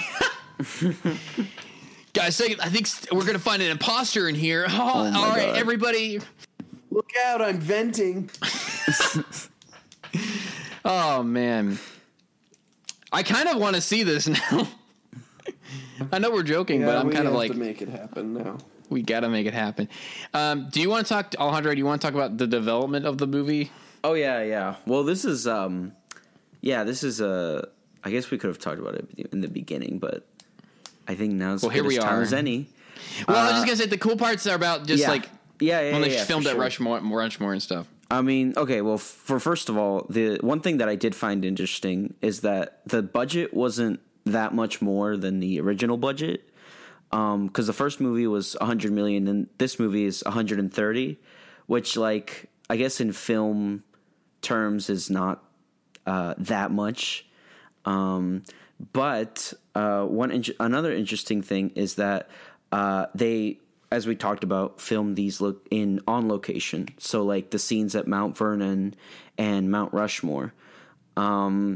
Guys, I think we're going to find an imposter in here. Oh, Oh my all right, God. everybody. Look out, I'm venting. Oh, man. I kind of want to see this now. I know we're joking, Yeah, but I'm we kind of have like, to make it happen now. we got to make it happen. Um, do you want to talk, Alejandro, do you want to talk about the development of the movie? Oh yeah, yeah. Well, this is um, yeah, this is uh, I guess we could have talked about it in the beginning, but I think now's Well, as here good we as time are. as any. Well, I was Uh, just going to say the cool parts are about just yeah. like yeah, yeah, when they yeah, yeah, filmed for at sure. Rushmore, Rushmore and stuff. I mean, okay, well, for first of all, the one thing that I did find interesting is that the budget wasn't that much more than the original budget, um, because the first movie was one hundred million and this movie is one hundred thirty, which, like, I guess in film terms is not uh, that much. Um, but uh, one in- another interesting thing is that uh, they as we talked about, filmed these look in on location. So like the scenes at Mount Vernon and Mount Rushmore. Um,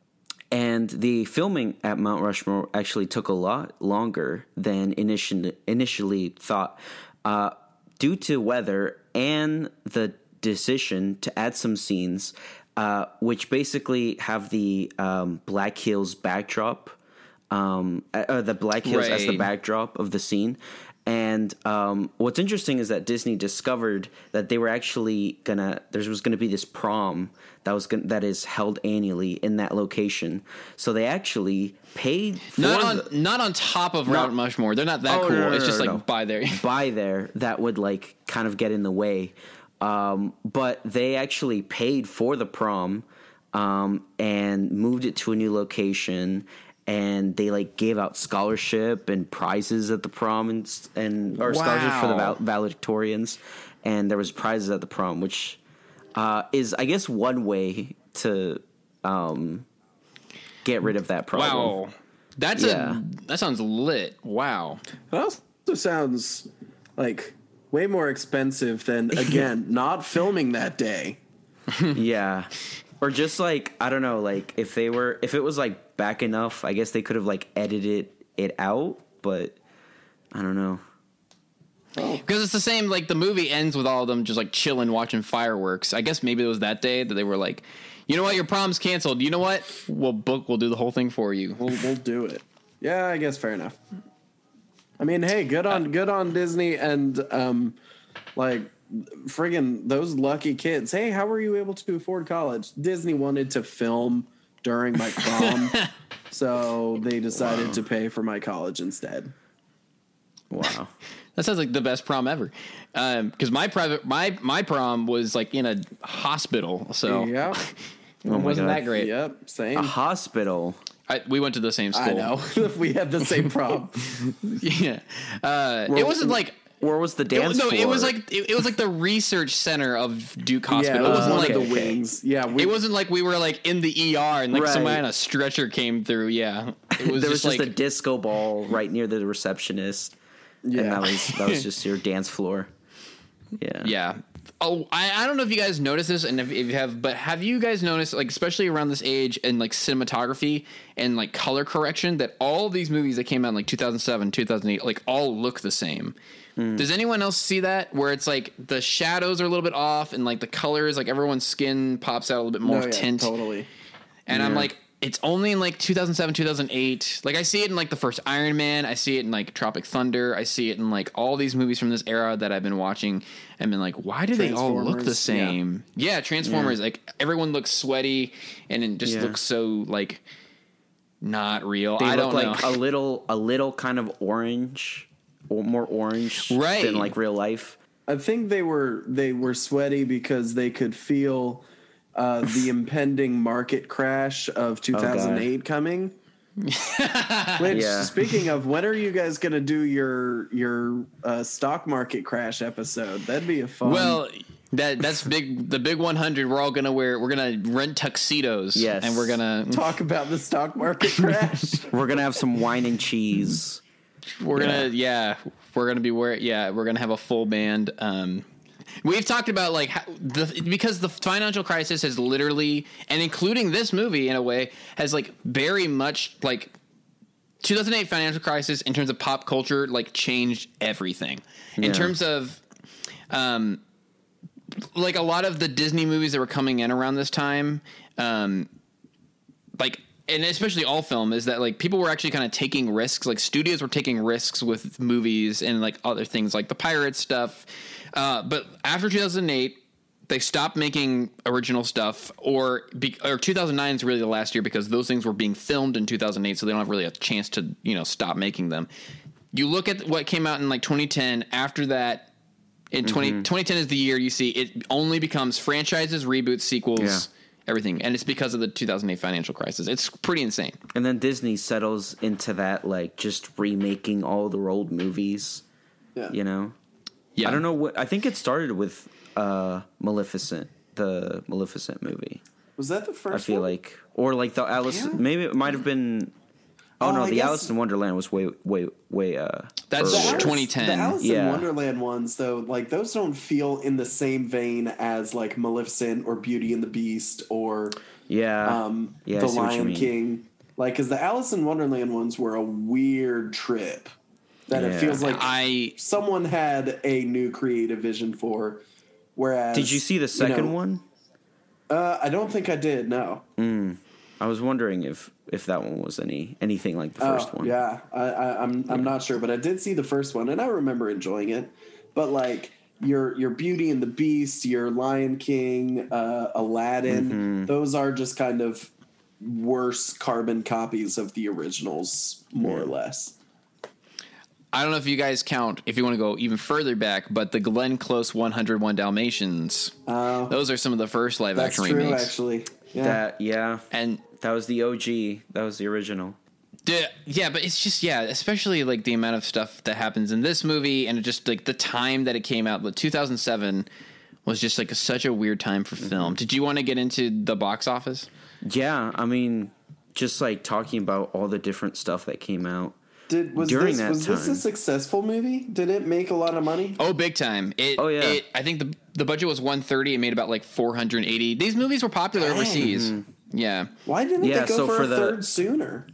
and the filming at Mount Rushmore actually took a lot longer than initially initially thought, uh, due to weather and the decision to add some scenes, uh, which basically have the um, Black Hills backdrop, um, uh, the Black Hills right. as the backdrop of the scene. And um, what's interesting is that Disney discovered that they were actually gonna. There was gonna be this prom that was gonna, that is held annually in that location. So they actually paid for not on the, not on top of Mount Rushmore. They're not that oh, cool. No, no, it's just no, like no. by there, by there. That would like kind of get in the way. Um, but they actually paid for the prom um, and moved it to a new location. And they like gave out scholarship and prizes at the prom and and or wow. scholarships for the val- valedictorians, and there was prizes at the prom, which uh, is I guess one way to um, get rid of that problem. Wow, that's yeah. a that sounds lit. Wow, that also sounds like way more expensive than again not filming that day. Yeah. Or just like, I don't know, like if they were, if it was like back enough, I guess they could have like edited it out, but I don't know. Because it's the same, like the movie ends with all of them just like chilling, watching fireworks. I guess maybe it was that day that they were like, you know what, your prom's canceled. You know what? We'll book, we'll do the whole thing for you. We'll, we'll do it. Yeah, I guess fair enough. I mean, hey, good on, good on Disney and um, like, friggin' those lucky kids. Hey, how were you able to afford college? Disney wanted to film during my prom, so they decided wow. to pay for my college instead. Wow. That sounds like the best prom ever. Um, because my private my my prom was like in a hospital, so yeah, it oh wasn't God. that great. Yep, same. A hospital. I, we went to the same school. I know. We had the same prom. Yeah, uh, it wasn't like. Where was the dance it, no, floor? it was like it, it was like the research center of Duke Hospital. Yeah, it wasn't uh, like the wings. Yeah, we, it wasn't like we were like in the E R and like right. somebody on a stretcher came through. Yeah, it was there just was just like, a disco ball right near the receptionist. Yeah, and that was that was just your dance floor. Yeah, yeah. Oh, I, I don't know if you guys noticed this, and if, if you have, but have you guys noticed, like especially around this age and like cinematography and like color correction, that all these movies that came out in like two thousand seven, two thousand eight, like all look the same. Mm. Does anyone else see that where it's like the shadows are a little bit off and like the colors, like everyone's skin pops out a little bit more no, yeah, tint? Totally. And yeah. I'm like, it's only in like two thousand seven, two thousand eight. Like I see it in like the first Iron Man. I see it in like Tropic Thunder. I see it in like all these movies from this era that I've been watching and been like, why do they all look the same? Yeah, yeah Transformers. Yeah. Like everyone looks sweaty and it just yeah. looks so like not real. They I look don't like know. a little, a little kind of orange. Or more orange right. than like real life. I think they were they were sweaty because they could feel uh, the impending market crash of two thousand eight oh, coming. Which, yeah. speaking of, when are you guys going to do your your uh, stock market crash episode? That'd be a fun. Well, that that's big. The big one hundred. We're all gonna wear. We're gonna rent tuxedos. Yes, and we're gonna talk about the stock market crash. We're gonna have some wine and cheese. We're yeah. gonna, yeah, we're gonna be wearing, yeah, we're gonna have a full band. Um, we've talked about like how the because the financial crisis has literally, and including this movie in a way, has like very much like two thousand eight financial crisis in terms of pop culture, like changed everything yeah. in terms of, um, like a lot of the Disney movies that were coming in around this time, um, like. And especially all film is that like people were actually kind of taking risks, like studios were taking risks with movies and like other things like the pirate stuff. Uh, but after two thousand eight, they stopped making original stuff, or be, or two thousand nine is really the last year because those things were being filmed in two thousand eight. So they don't have really a chance to, you know, stop making them. You look at what came out in like twenty ten. After that, in twenty, mm-hmm. twenty ten is the year you see it only becomes franchises, reboots, sequels. Yeah. Everything. And it's because of the two thousand eight financial crisis. It's pretty insane. And then Disney settles into that, like, just remaking all the old movies. Yeah. You know? Yeah. I don't know what... I think it started with uh, Maleficent, the Maleficent movie. Was that the first I feel one? like... Or, like, the Alice... Yeah. Maybe it might have been... Oh, Uh, no, I the guess- Alice in Wonderland was way, way, way. Uh, That's The earlier. Alice- twenty ten. The Alice Yeah. in Wonderland ones, though, like those don't feel in the same vein as like Maleficent or Beauty and the Beast or Yeah, um, yeah, I The see what you Lion mean. King. Like, because the Alice in Wonderland ones were a weird trip that Yeah. it feels like I someone had a new creative vision for. Whereas, Did you see the second you know, one? Uh, I don't think I did. No. I was wondering if if that one was any anything like the first Oh, one. yeah, I, I, I'm I'm not sure, but I did see the first one, and I remember enjoying it. But like your your Beauty and the Beast, your Lion King, uh, Aladdin, Mm-hmm. those are just kind of worse carbon copies of the originals, more or less. I don't know if you guys count, if you want to go even further back, but the Glenn Close one oh one Dalmatians. Uh, Those are some of the first live that's action true, remakes. actually. Yeah. That yeah, And that was the O G. That was the original. d- yeah, but it's just, yeah, especially like the amount of stuff that happens in this movie and just like the time that it came out. But two thousand seven was just like a, such a weird time for film. Did you want to get into the box office? Yeah, I mean, just like talking about all the different stuff that came out. Did was During this that was this a time. successful movie? Did it make a lot of money? Oh, big time. It, Oh, yeah. It, I think the the budget was one thirty. It made about like four hundred eighty. These movies were popular Dang. overseas. Yeah. Why didn't Yeah, they go so for, for a the- third sooner?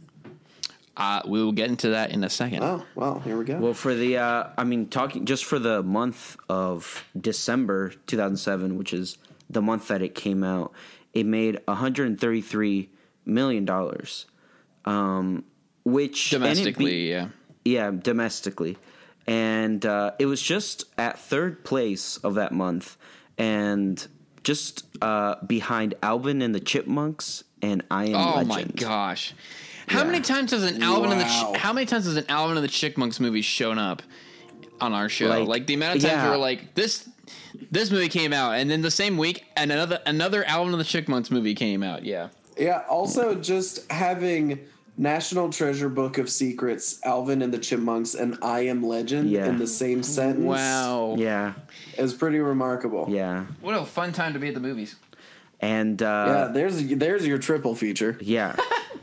Uh, we will get into that in a second. Oh well, here we go. Well, for the, uh, I mean, talking just for the month of December two thousand seven, which is the month that it came out, it made one hundred thirty-three million dollars, um, which and it Domestically, beat- yeah. yeah, domestically, and uh, it was just at third place of that month, and just uh, behind Alvin and the Chipmunks and I Am Oh Legend. my gosh. How Yeah. many times has an Alvin and the Wow. Ch- How many times has an Alvin and the Chipmunks movie shown up on our show? Like, Like, the amount of times yeah. we were like, this this movie came out, and then the same week, and another another Alvin and the Chipmunks movie came out. Yeah. Yeah, also just having National Treasure Book of Secrets, Alvin and the Chipmunks, and I Am Legend Yeah. in the same sentence Wow. Yeah, is pretty remarkable. yeah, What a fun time to be at the movies. and uh, Yeah, there's there's your triple feature. Yeah.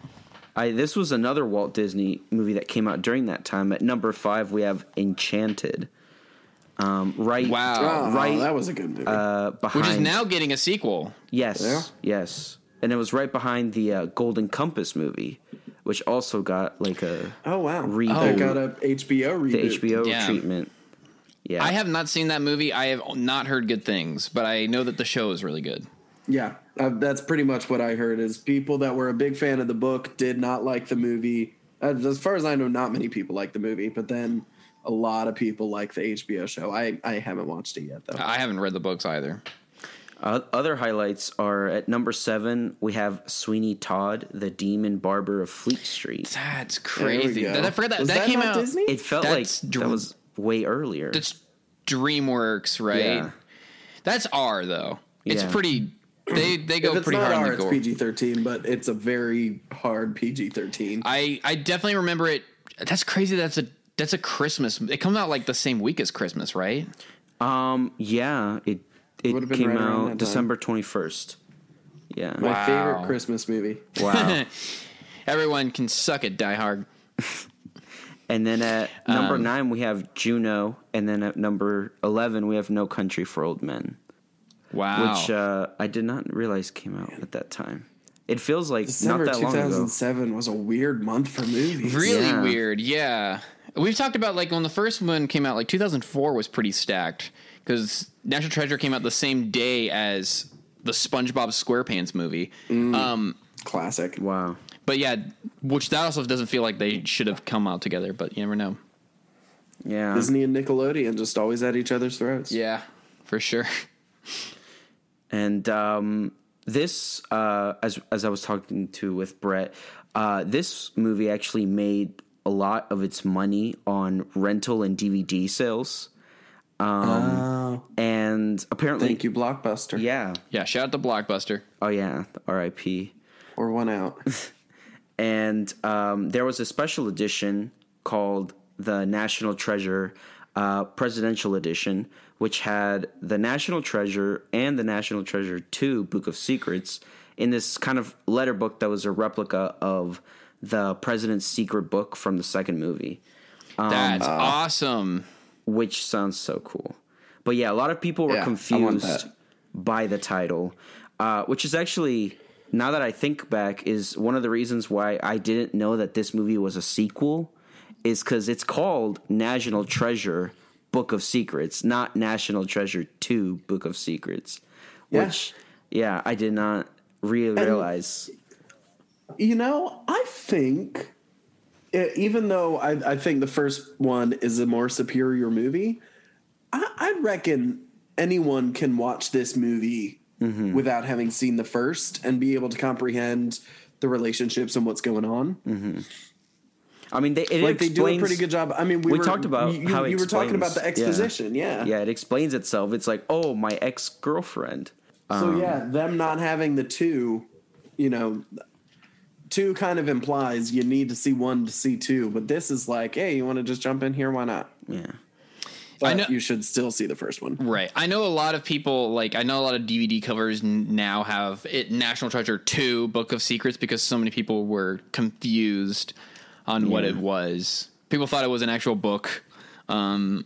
I, this was another Walt Disney movie that came out during that time. At number five, we have Enchanted. Um, right, Wow. Oh, right, that was a good movie. uh, behind. Which is now getting a sequel. yes, Yeah. yes, and it was right behind the uh, Golden Compass movie, which also got like a oh wow, reboot. That got a H B O reboot. the H B O Yeah. treatment. Yeah, I have not seen that movie. I have not heard good things, but I know that the show is really good. Yeah, uh, that's pretty much what I heard. Is people that were a big fan of the book did not like the movie. Uh, as far as I know, not many people like the movie, but then a lot of people like the H B O show. I I haven't watched it yet though. I haven't read the books either. Uh, other highlights are at number seven. We have Sweeney Todd, the Demon Barber of Fleet Street. That's There we crazy. go. That, I forgot that Was that, came not out. Disney? It felt That's like dr- that was way earlier. That's DreamWorks, right? Yeah. That's R though. It's Yeah. pretty. They they go if it's pretty not hard R, on the it's gore. P G thirteen, but it's a very hard P G thirteen. I I definitely remember it. That's crazy. That's a that's a Christmas. It comes out like the same week as Christmas, right? Um, yeah, it it Would've been came right around that out time. December twenty first. Yeah, My Wow. favorite Christmas movie. wow. Everyone can suck at Die Hard. And then at number Um, nine we have Juno, and then at number eleven we have No Country for Old Men, Wow. which uh, I did not realize came out at that time. It feels like December not that long ago. two thousand seven was a weird month for movies. Really Yeah. weird. Yeah. We've talked about like when the first one came out, like two thousand four was pretty stacked because National Treasure came out the same day as the SpongeBob SquarePants movie. Um, Classic. Wow. but yeah, which that also doesn't feel like they should have come out together, but you never know. Yeah. Disney and Nickelodeon just always at each other's throats. Yeah, for sure. And um, this, uh, as as I was talking to with Brett, uh, this movie actually made a lot of its money on rental and D V D sales. Um, Oh, and apparently, thank you, Blockbuster. yeah. Yeah, shout out to Blockbuster. Oh yeah, R I P. Or one out. And um, there was a special edition called the National Treasure uh, Presidential Edition, which had the National Treasure and the National Treasure two Book of Secrets in this kind of letter book that was a replica of the President's Secret Book from the second movie. Um, That's uh, awesome. Which sounds so cool. But yeah, a lot of people were yeah, confused by the title, uh, which is actually, now that I think back, is one of the reasons why I didn't know that this movie was a sequel, is because it's called National Treasure Book of Secrets, not National Treasure two Book of Secrets. Yeah. Which, yeah, I did not really And, realize. You know, I think, even though I, I think the first one is a more superior movie, I, I reckon anyone can watch this movie mm-hmm. without having seen the first and be able to comprehend the relationships and what's going on. Mm-hmm. I mean, they, it like explains, they do a pretty good job. I mean, we, we were, talked about you, how it you were talking explains. about the exposition, yeah. yeah, yeah. It explains itself. It's like, oh, my ex-girlfriend. So um, yeah, them not having the two, you know, two kind of implies you need to see one to see two. But this is like, hey, you want to just jump in here? Why not? Yeah. But I know, you should still see the first one. Right. I know a lot of people, like, I know a lot of D V D covers now have it National Treasure two Book of Secrets because so many people were confused on yeah. what it was. People thought it was an actual book, um,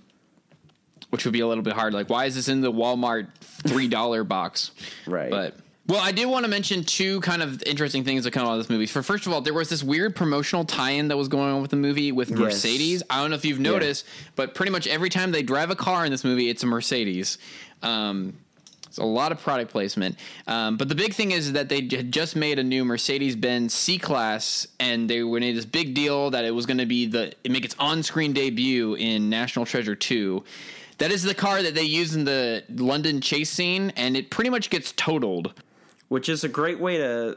which would be a little bit hard. Like, why is this in the Walmart three dollar box? Right. But, well, I do want to mention two kind of interesting things that come out of this movie. For first of all, there was this weird promotional tie-in that was going on with the movie with Mercedes. Yes. I don't know if you've noticed, yeah. but pretty much every time they drive a car in this movie, it's a Mercedes. Um, it's a lot of product placement. Um, but the big thing is that they had just made a new Mercedes-Benz C-Class, and they were made this big deal that it was going to be the make its on-screen debut in National Treasure two. That is the car that they use in the London chase scene, and it pretty much gets totaled. Which is a great way to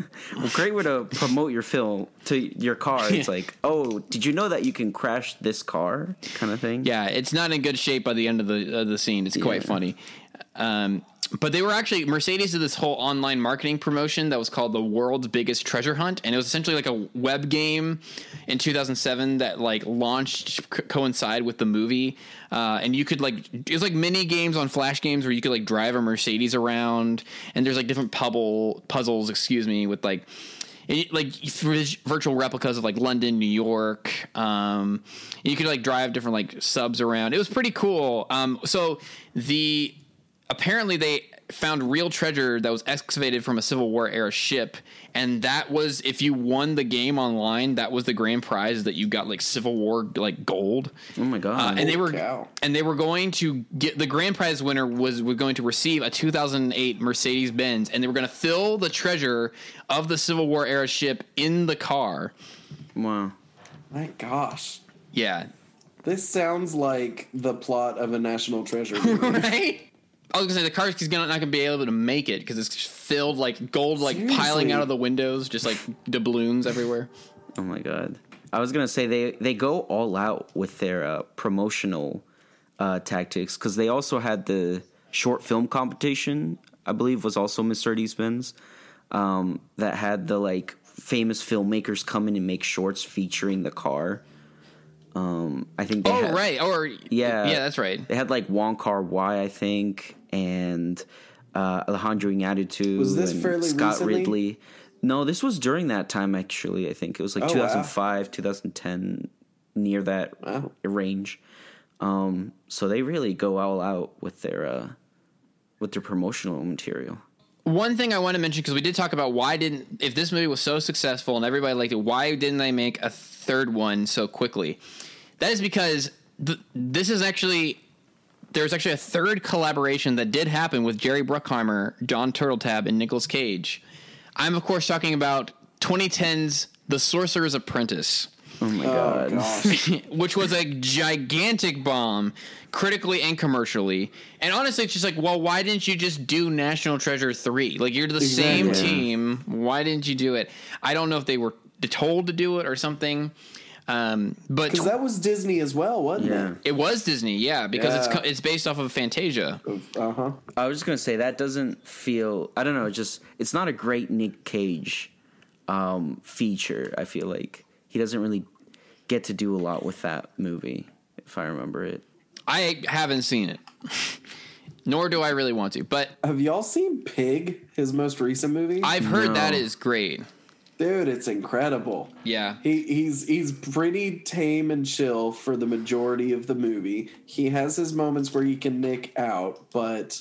a great way to promote your film to your car. It's like, oh, did you know that you can crash this car, kind of thing? Yeah, it's not in good shape by the end of the of the scene. It's quite yeah. funny. Um, but they were actually Mercedes did this whole online marketing promotion that was called the World's Biggest Treasure Hunt, and it was essentially like a web game in two thousand seven that like launched co- coincide with the movie. Uh, and you could like it was like mini games on Flash games where you could like drive a Mercedes around, and there's like different puzzle puzzles, excuse me, with like. It, like virtual replicas of like London, New York. Um, you could like drive different like subs around. It was pretty cool. Um, so the apparently they found real treasure that was excavated from a Civil War era ship, and that was if you won the game online, that was the grand prize that you got like Civil War like gold. Oh my god! Uh, and they were cow. and they were going to get the grand prize winner was was going to receive a two thousand eight Mercedes Benz, and they were going to fill the treasure of the Civil War era ship in the car. Wow! My gosh! Yeah, this sounds like the plot of a National Treasure movie. Right? I was gonna say the car's gonna not gonna be able to make it because it's just filled like gold, like Seriously? piling out of the windows, just like doubloons everywhere. Oh my god! I was gonna say they they go all out with their uh, promotional uh, tactics because they also had the short film competition. I believe was also Mercedes Benz um, that had the like famous filmmakers come in and make shorts featuring the car. Um, I think. They oh had, right, or yeah, yeah, that's right. They had like Wong Kar-wai, I think, and uh, Alejandro Iñárritu. Was this and fairly Scott recently? Ridley? No, this was during that time. Actually, I think it was like Oh, two thousand five, wow. two thousand ten, near that Wow. range. Um, so they really go all out with their uh, with their promotional material. One thing I want to mention, because we did talk about why didn't, if this movie was so successful and everybody liked it, why didn't they make a third one so quickly? That is because th- this is actually, there's actually a third collaboration that did happen with Jerry Bruckheimer, John Turteltaub, and Nicolas Cage. I'm, of course, talking about twenty ten's The Sorcerer's Apprentice. Oh my Oh, god! gosh. Which was a gigantic bomb, critically and commercially. And honestly, it's just like, well, why didn't you just do National Treasure three? Like, you're the Exactly. same team. Why didn't you do it? I don't know if they were told to do it or something. Um, but Because that was Disney as well, wasn't Yeah. it was Disney, yeah, because it's Yeah. co- it's based off of Fantasia. it? Uh huh. I was just gonna say that doesn't feel. I don't know. Just it's not a great Nick Cage um, feature. I feel like he doesn't really get to do a lot with that movie, if I remember it. I haven't seen it, nor do I really want to. But Have y'all seen Pig, his most recent movie? I've heard No. that is great. Dude, it's incredible. Yeah. He he's he's pretty tame and chill for the majority of the movie. He has his moments where he can nick out, but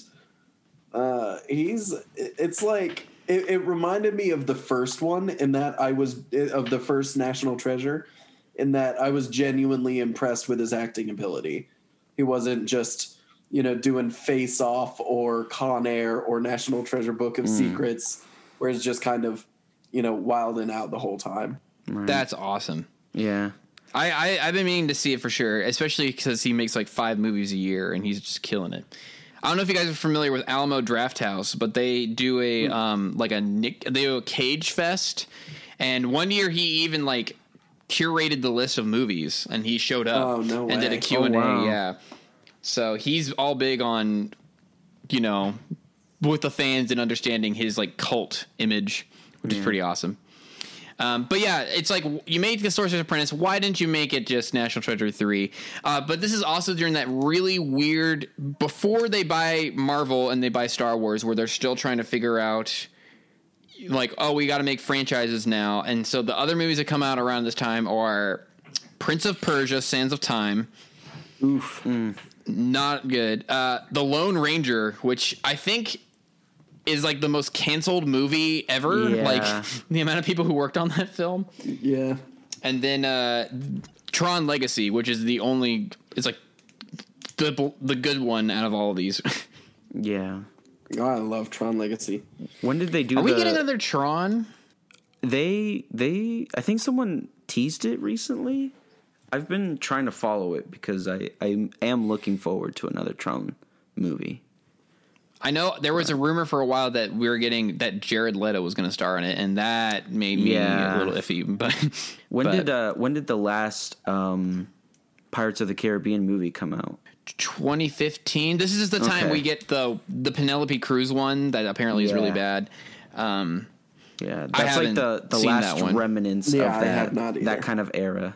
uh, he's it's like it, it reminded me of the first one in that I was of the first National Treasure, in that I was genuinely impressed with his acting ability. He wasn't just, you know, doing Face Off or Con Air or National Treasure Book of mm. Secrets, where it's just kind of, you know, wilding out the whole time. Right. That's awesome. Yeah. I, I, I've been meaning to see it for sure, especially because he makes like five movies a year and he's just killing it. I don't know if you guys are familiar with Alamo Drafthouse, but they do a, um, like a Nick, they do a Cage Fest. And one year he even like curated the list of movies and he showed up oh, no and way. did a Q and A. Oh, wow. Yeah. So he's all big on, you know, with the fans and understanding his like cult image, which yeah. is pretty awesome. Um, but yeah, it's like you made The Sorcerer's Apprentice. Why didn't you make it just National Treasure three? Uh, but this is also during that really weird, before they buy Marvel and they buy Star Wars, where they're still trying to figure out, like, oh, we got to make franchises now. And so the other movies that come out around this time are Prince of Persia, Sands of Time. Oof. Mm. Not good. Uh, The Lone Ranger, which I think is like the most canceled movie ever. Yeah. Like the amount of people who worked on that film. Yeah. And then uh, Tron Legacy, which is the only, it's like the the good one out of all of these. Yeah. Oh, I love Tron Legacy. When did they do? Are we the, getting another Tron? They they I think someone teased it recently. I've been trying to follow it because I, I am looking forward to another Tron movie. I know there was a rumor for a while that we were getting that Jared Leto was going to star in it, and that made me yeah. a little iffy. But when but did uh, when did the last um, Pirates of the Caribbean movie come out? twenty fifteen. This is the time okay. we get the the Penelope Cruz one that apparently is yeah. really bad. Um, yeah, that's like the the last remnants yeah, of I have not that either. that kind of era.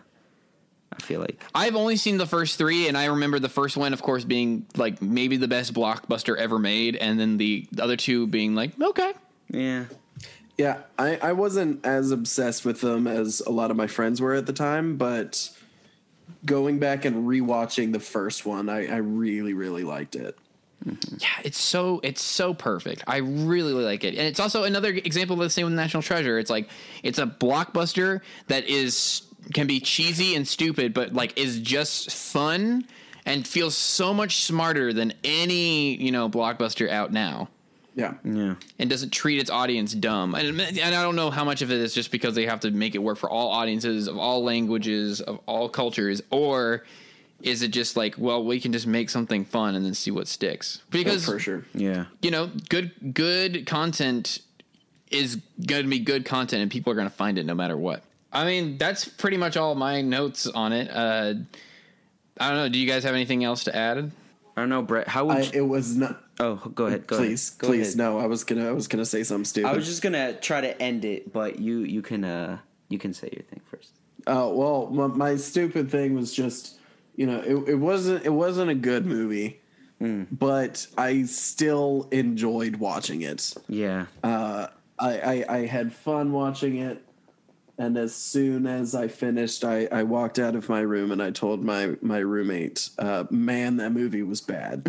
I feel like I've only seen the first three, and I remember the first one, of course, being like maybe the best blockbuster ever made, and then the, the other two being like, okay. Yeah. Yeah, I, I wasn't as obsessed with them as a lot of my friends were at the time, but going back and rewatching the first one, I, I really, really liked it. Mm-hmm. Yeah, it's so it's so perfect. I really, really like it. And it's also another example of the same with National Treasure. It's like it's a blockbuster that is can be cheesy and stupid, but like is just fun and feels so much smarter than any, you know, blockbuster out now. Yeah. Yeah. And doesn't treat its audience dumb. And, and I don't know how much of it is just because they have to make it work for all audiences of all languages, of all cultures, or is it just like, well, we can just make something fun and then see what sticks? Because oh, for sure. Yeah. You know, good good content is going to be good content and people are going to find it no matter what. I mean, that's pretty much all my notes on it. Uh, I don't know. Do you guys have anything else to add? I don't know, Brett. How would I, you... it was not? Oh, go ahead. Go please, ahead. Go please. ahead. No, I was gonna. I was gonna say something stupid. I was just gonna try to end it, but you you can uh you can say your thing first. Oh well, my, my stupid thing was just, you know, it, it wasn't it wasn't a good movie, mm. but I still enjoyed watching it. Yeah. Uh, I, I I had fun watching it. And as soon as I finished, I, I walked out of my room and I told my, my roommate, uh, man, that movie was bad.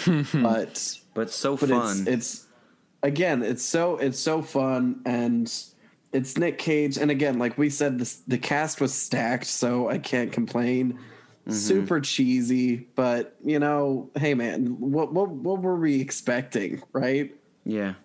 but but so but fun. It's, it's again, it's so it's so fun, and it's Nick Cage. And again, like we said, this, the cast was stacked, so I can't complain. Mm-hmm. Super cheesy, but you know, hey man, what what what were we expecting, right? Yeah.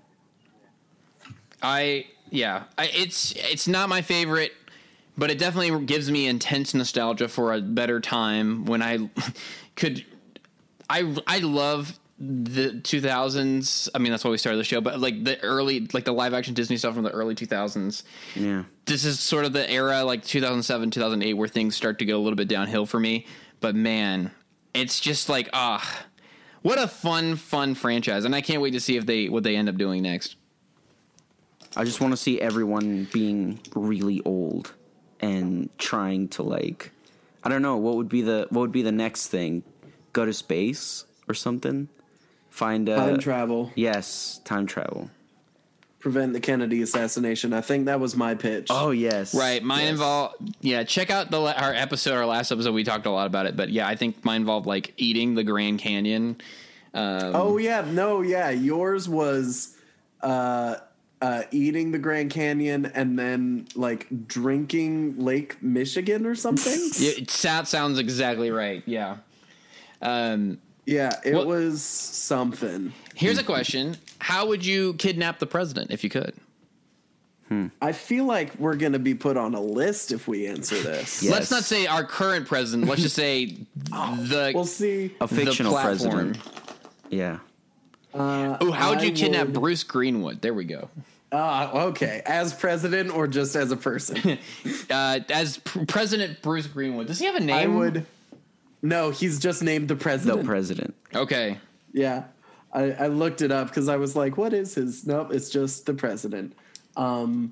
I. Yeah, I, it's it's not my favorite, but it definitely gives me intense nostalgia for a better time when I could. I I love the two thousands. I mean, that's why we started the show. But like the early, like the live action Disney stuff from the early two thousands. Yeah, this is sort of the era, like two thousand seven, two thousand eight, where things start to get a little bit downhill for me. But man, it's just like ah, what a fun, fun franchise, and I can't wait to see if they what they end up doing next. I just want to see everyone being really old and trying to like, I don't know, what would be the what would be the next thing? Go to space or something? Find a time travel. Yes, time travel. prevent the Kennedy assassination. I think that was my pitch. Oh yes, Right, mine yes. involved. Yeah, check out the la- our episode, our last episode. We talked a lot about it, but yeah, I think mine involved like eating the Grand Canyon. Um, Oh yeah, no, yeah. Yours was uh, uh, eating the Grand Canyon and then like drinking Lake Michigan or something. yeah, it sa- sounds exactly right. Yeah. Um, Yeah, it Well- was something. here's a question: how would you kidnap the president if you could? I feel like we're going to be put on a list if we answer this. Yeah. Let's Yes. not say our current president. Let's just say the We'll see. A fictional the platform. president. Yeah. Uh, Oh, how would you I kidnap would- Bruce Greenwood? There we go. Uh, okay, as president or just as a person? Uh, as pr- President Bruce Greenwood, does he have a name? I would. No, he's just named the The president. president. Okay. Yeah, I, I looked it up because I was like, "What is his?" Nope, it's just the president. Um,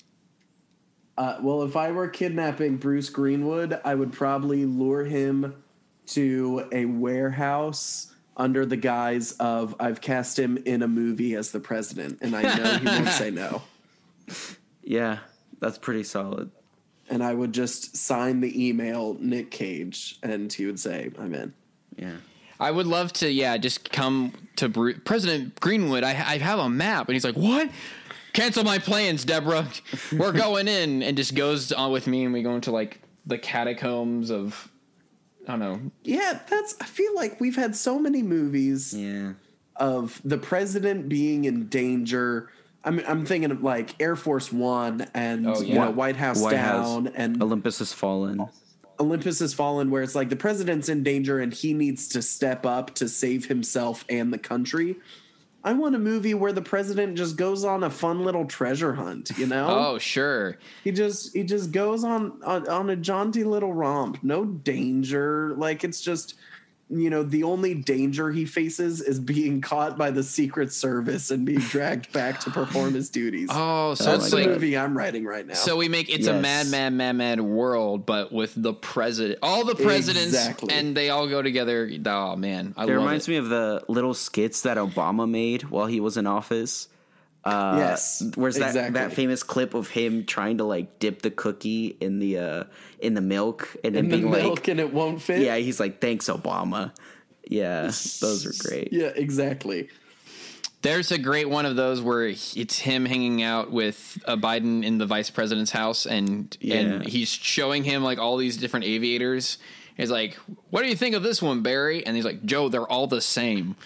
uh, well, if I were kidnapping Bruce Greenwood, I would probably lure him to a warehouse under the guise of I've cast him in a movie as the president, and I know he won't say no. Yeah, that's pretty solid. And I would just sign the email Nick Cage, and he would say, "I'm in." Yeah. I would love to, yeah, just come to Bru- President Greenwood. I, I have a map. And he's like, what? Cancel my plans, Deborah. We're going in. And just goes on with me, and we go into, like, the catacombs of, I don't know. Yeah, that's. I feel like we've had so many movies Yeah. of the president being in danger. I'm I'm thinking of like Air Force One and Oh, you yeah. know, White House White Down House. and Olympus Has Fallen. Olympus Has Fallen, where it's like the president's in danger and he needs to step up to save himself and the country. I want a movie where the president just goes on a fun little treasure hunt, you know? Oh, sure. He just he just goes on, on on a jaunty little romp. No danger. Like it's just, you know, the only danger he faces is being caught by the Secret Service and being dragged back to perform his duties. Oh, so That's it's the like, movie I'm writing right now. so we make, it's a Yes. mad, mad, mad, mad world, but with the president, all the presidents, Exactly. and they all go together. Oh, man. I It love reminds it. me of the little skits that Obama made while he was in office. Uh, Yes, where's that exactly. that famous clip of him trying to like dip the cookie in the uh, in the milk and then in the being milk like, and it won't fit. yeah, he's like, thanks, Obama. Yeah, those are great. Yeah, exactly. There's a great one of those where it's him hanging out with uh, Biden in the vice president's house, and Yeah. and he's showing him like all these different aviators. He's like, "What do you think of this one, Barry?" And he's like, "Joe, they're all the same."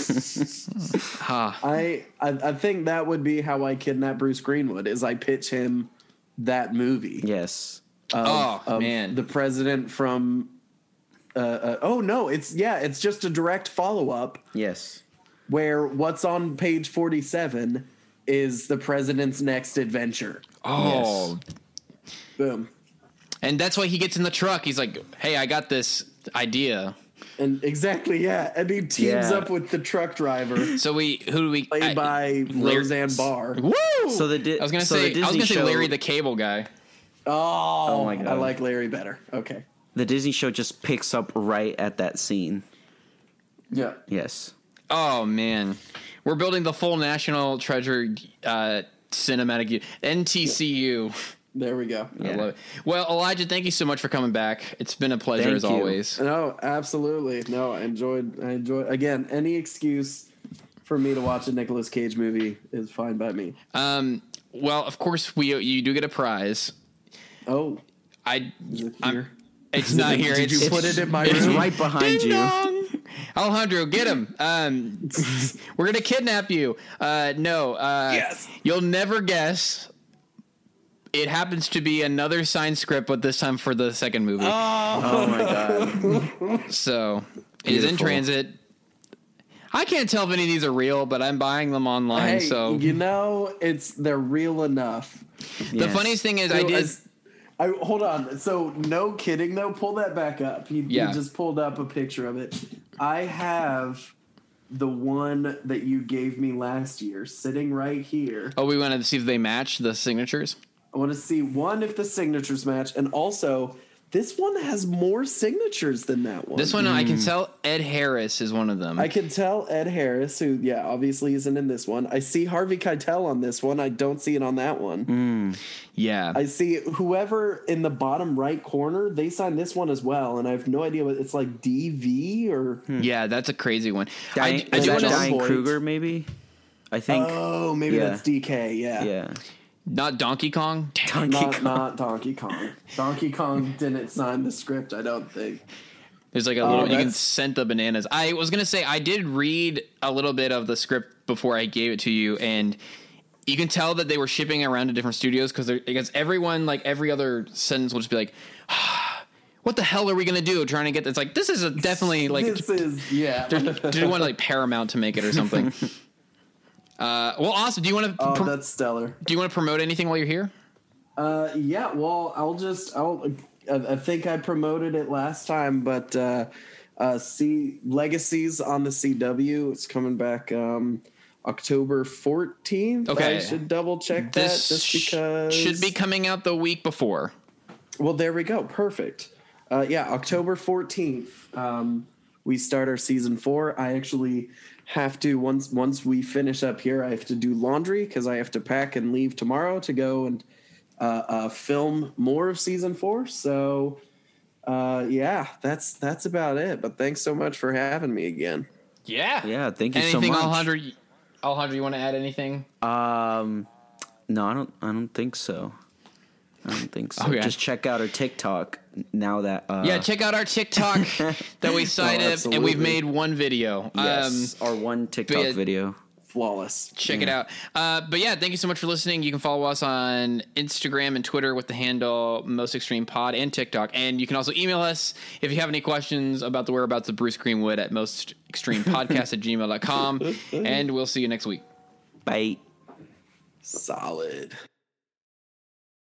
ha. I, I I think that would be how I kidnap Bruce Greenwood. Is I pitch him that movie. Yes. of, Oh, of man. the president from uh, uh, oh no it's yeah it's just a direct follow-up Yes. where what's on page forty-seven is the president's next adventure. Oh, Boom. and that's why he gets in the truck. He's like, "Hey, I got this idea." And exactly, yeah, and he teams Yeah. up with the truck driver So we who do we played I- by Larry- Roseanne Barr. Woo! So the Di- I was gonna so the say I was Disney gonna say show- Larry the Cable Guy. Oh, Oh my God. I like Larry better. Okay. The Disney show just picks up right at that scene. Yeah. Yes. Oh man, we're building the full National Treasure uh, cinematic u- N T C U. There we go. I love it. Well, Elijah, thank you so much for coming back. It's been a pleasure Thank as you. always. No, absolutely. No, I enjoyed. I enjoyed. Again, any excuse for me to watch a Nicolas Cage movie is fine by me. Um, well, of course, we you do get a prize. Oh, I, is it I'm- here? it's not here. Did it's, you put it in my It's room? right behind Ding you. dong! Alejandro, get him. Um, we're gonna kidnap you. Uh, no. Uh, Yes. You'll never guess. It happens to be another signed script, but this time for the second movie. Oh my god. So it is in Beautiful. transit. I can't tell if any of these are real, but I'm buying them online. Hey, so you know, it's they're real enough. the Yes. funniest thing is, I So, did. as- I hold on. So no kidding though. Pull that back up. He, Yeah. he just pulled up a picture of it. I have the one that you gave me last year sitting right here. Oh, we wanted to see if they match the signatures. I want to see one if the signatures match, and also this one has more signatures than that one. This one, I can tell Ed Harris is one of them. I can tell Ed Harris, who, yeah, obviously isn't in this one. I see Harvey Keitel on this one. I don't see it on that one. Mm. Yeah. I see whoever in the bottom right corner, they signed this one as well, and I have no idea what it's like, D V or... Hmm. Yeah, that's a crazy one. Diane, I, I is do that wanna, Diane point. Kruger, maybe? I think. Oh, maybe yeah. that's D K, yeah. Yeah. Not Donkey Kong? Donkey Not, Kong. not Donkey Kong. Donkey Kong didn't sign the script, I don't think. There's like a Oh, little, you can that's- scent the bananas. I was going to say, I did read a little bit of the script before I gave it to you, and you can tell that they were shipping around to different studios because because everyone, like every other sentence will just be like, ah, what the hell are we going to do? Trying to get this. Like, this is a definitely like, This is, yeah. did you want like Paramount to make it or something? uh, well, awesome. Do you want to, Oh, prom- that's stellar. do you want to promote anything while you're here? Uh, yeah, well, I'll just, I'll, I, I think I promoted it last time, but, uh, uh, see Legacies on the C W. It's coming back, um, October fourteenth. Okay. I should double check that This just sh- because. should be coming out the week before. Well, there we go. Perfect. Uh, yeah, October fourteenth. Um, we start our season four. I actually have to once once we finish up here, I have to do laundry because I have to pack and leave tomorrow to go and uh, uh, film more of season four. So, uh, yeah, that's that's about it. But thanks so much for having me again. Yeah. Yeah, thank you so Anything, much. Alejandro? Alejandro, you want to add anything? Um, no, I don't. I don't think so. I don't think so. Okay. Just check out our TikTok now that. Uh, Yeah, check out our TikTok that we cited, and absolutely. we've made one video. Yes, Um, our one TikTok yeah. video. Flawless. check it out. Uh, but yeah, thank you so much for listening. You can follow us on Instagram and Twitter with the handle Most Extreme Pod and TikTok. And you can also email us if you have any questions about the whereabouts of Bruce Greenwood at most extreme podcast at gmail dot com. And we'll see you next week. Bye. Solid.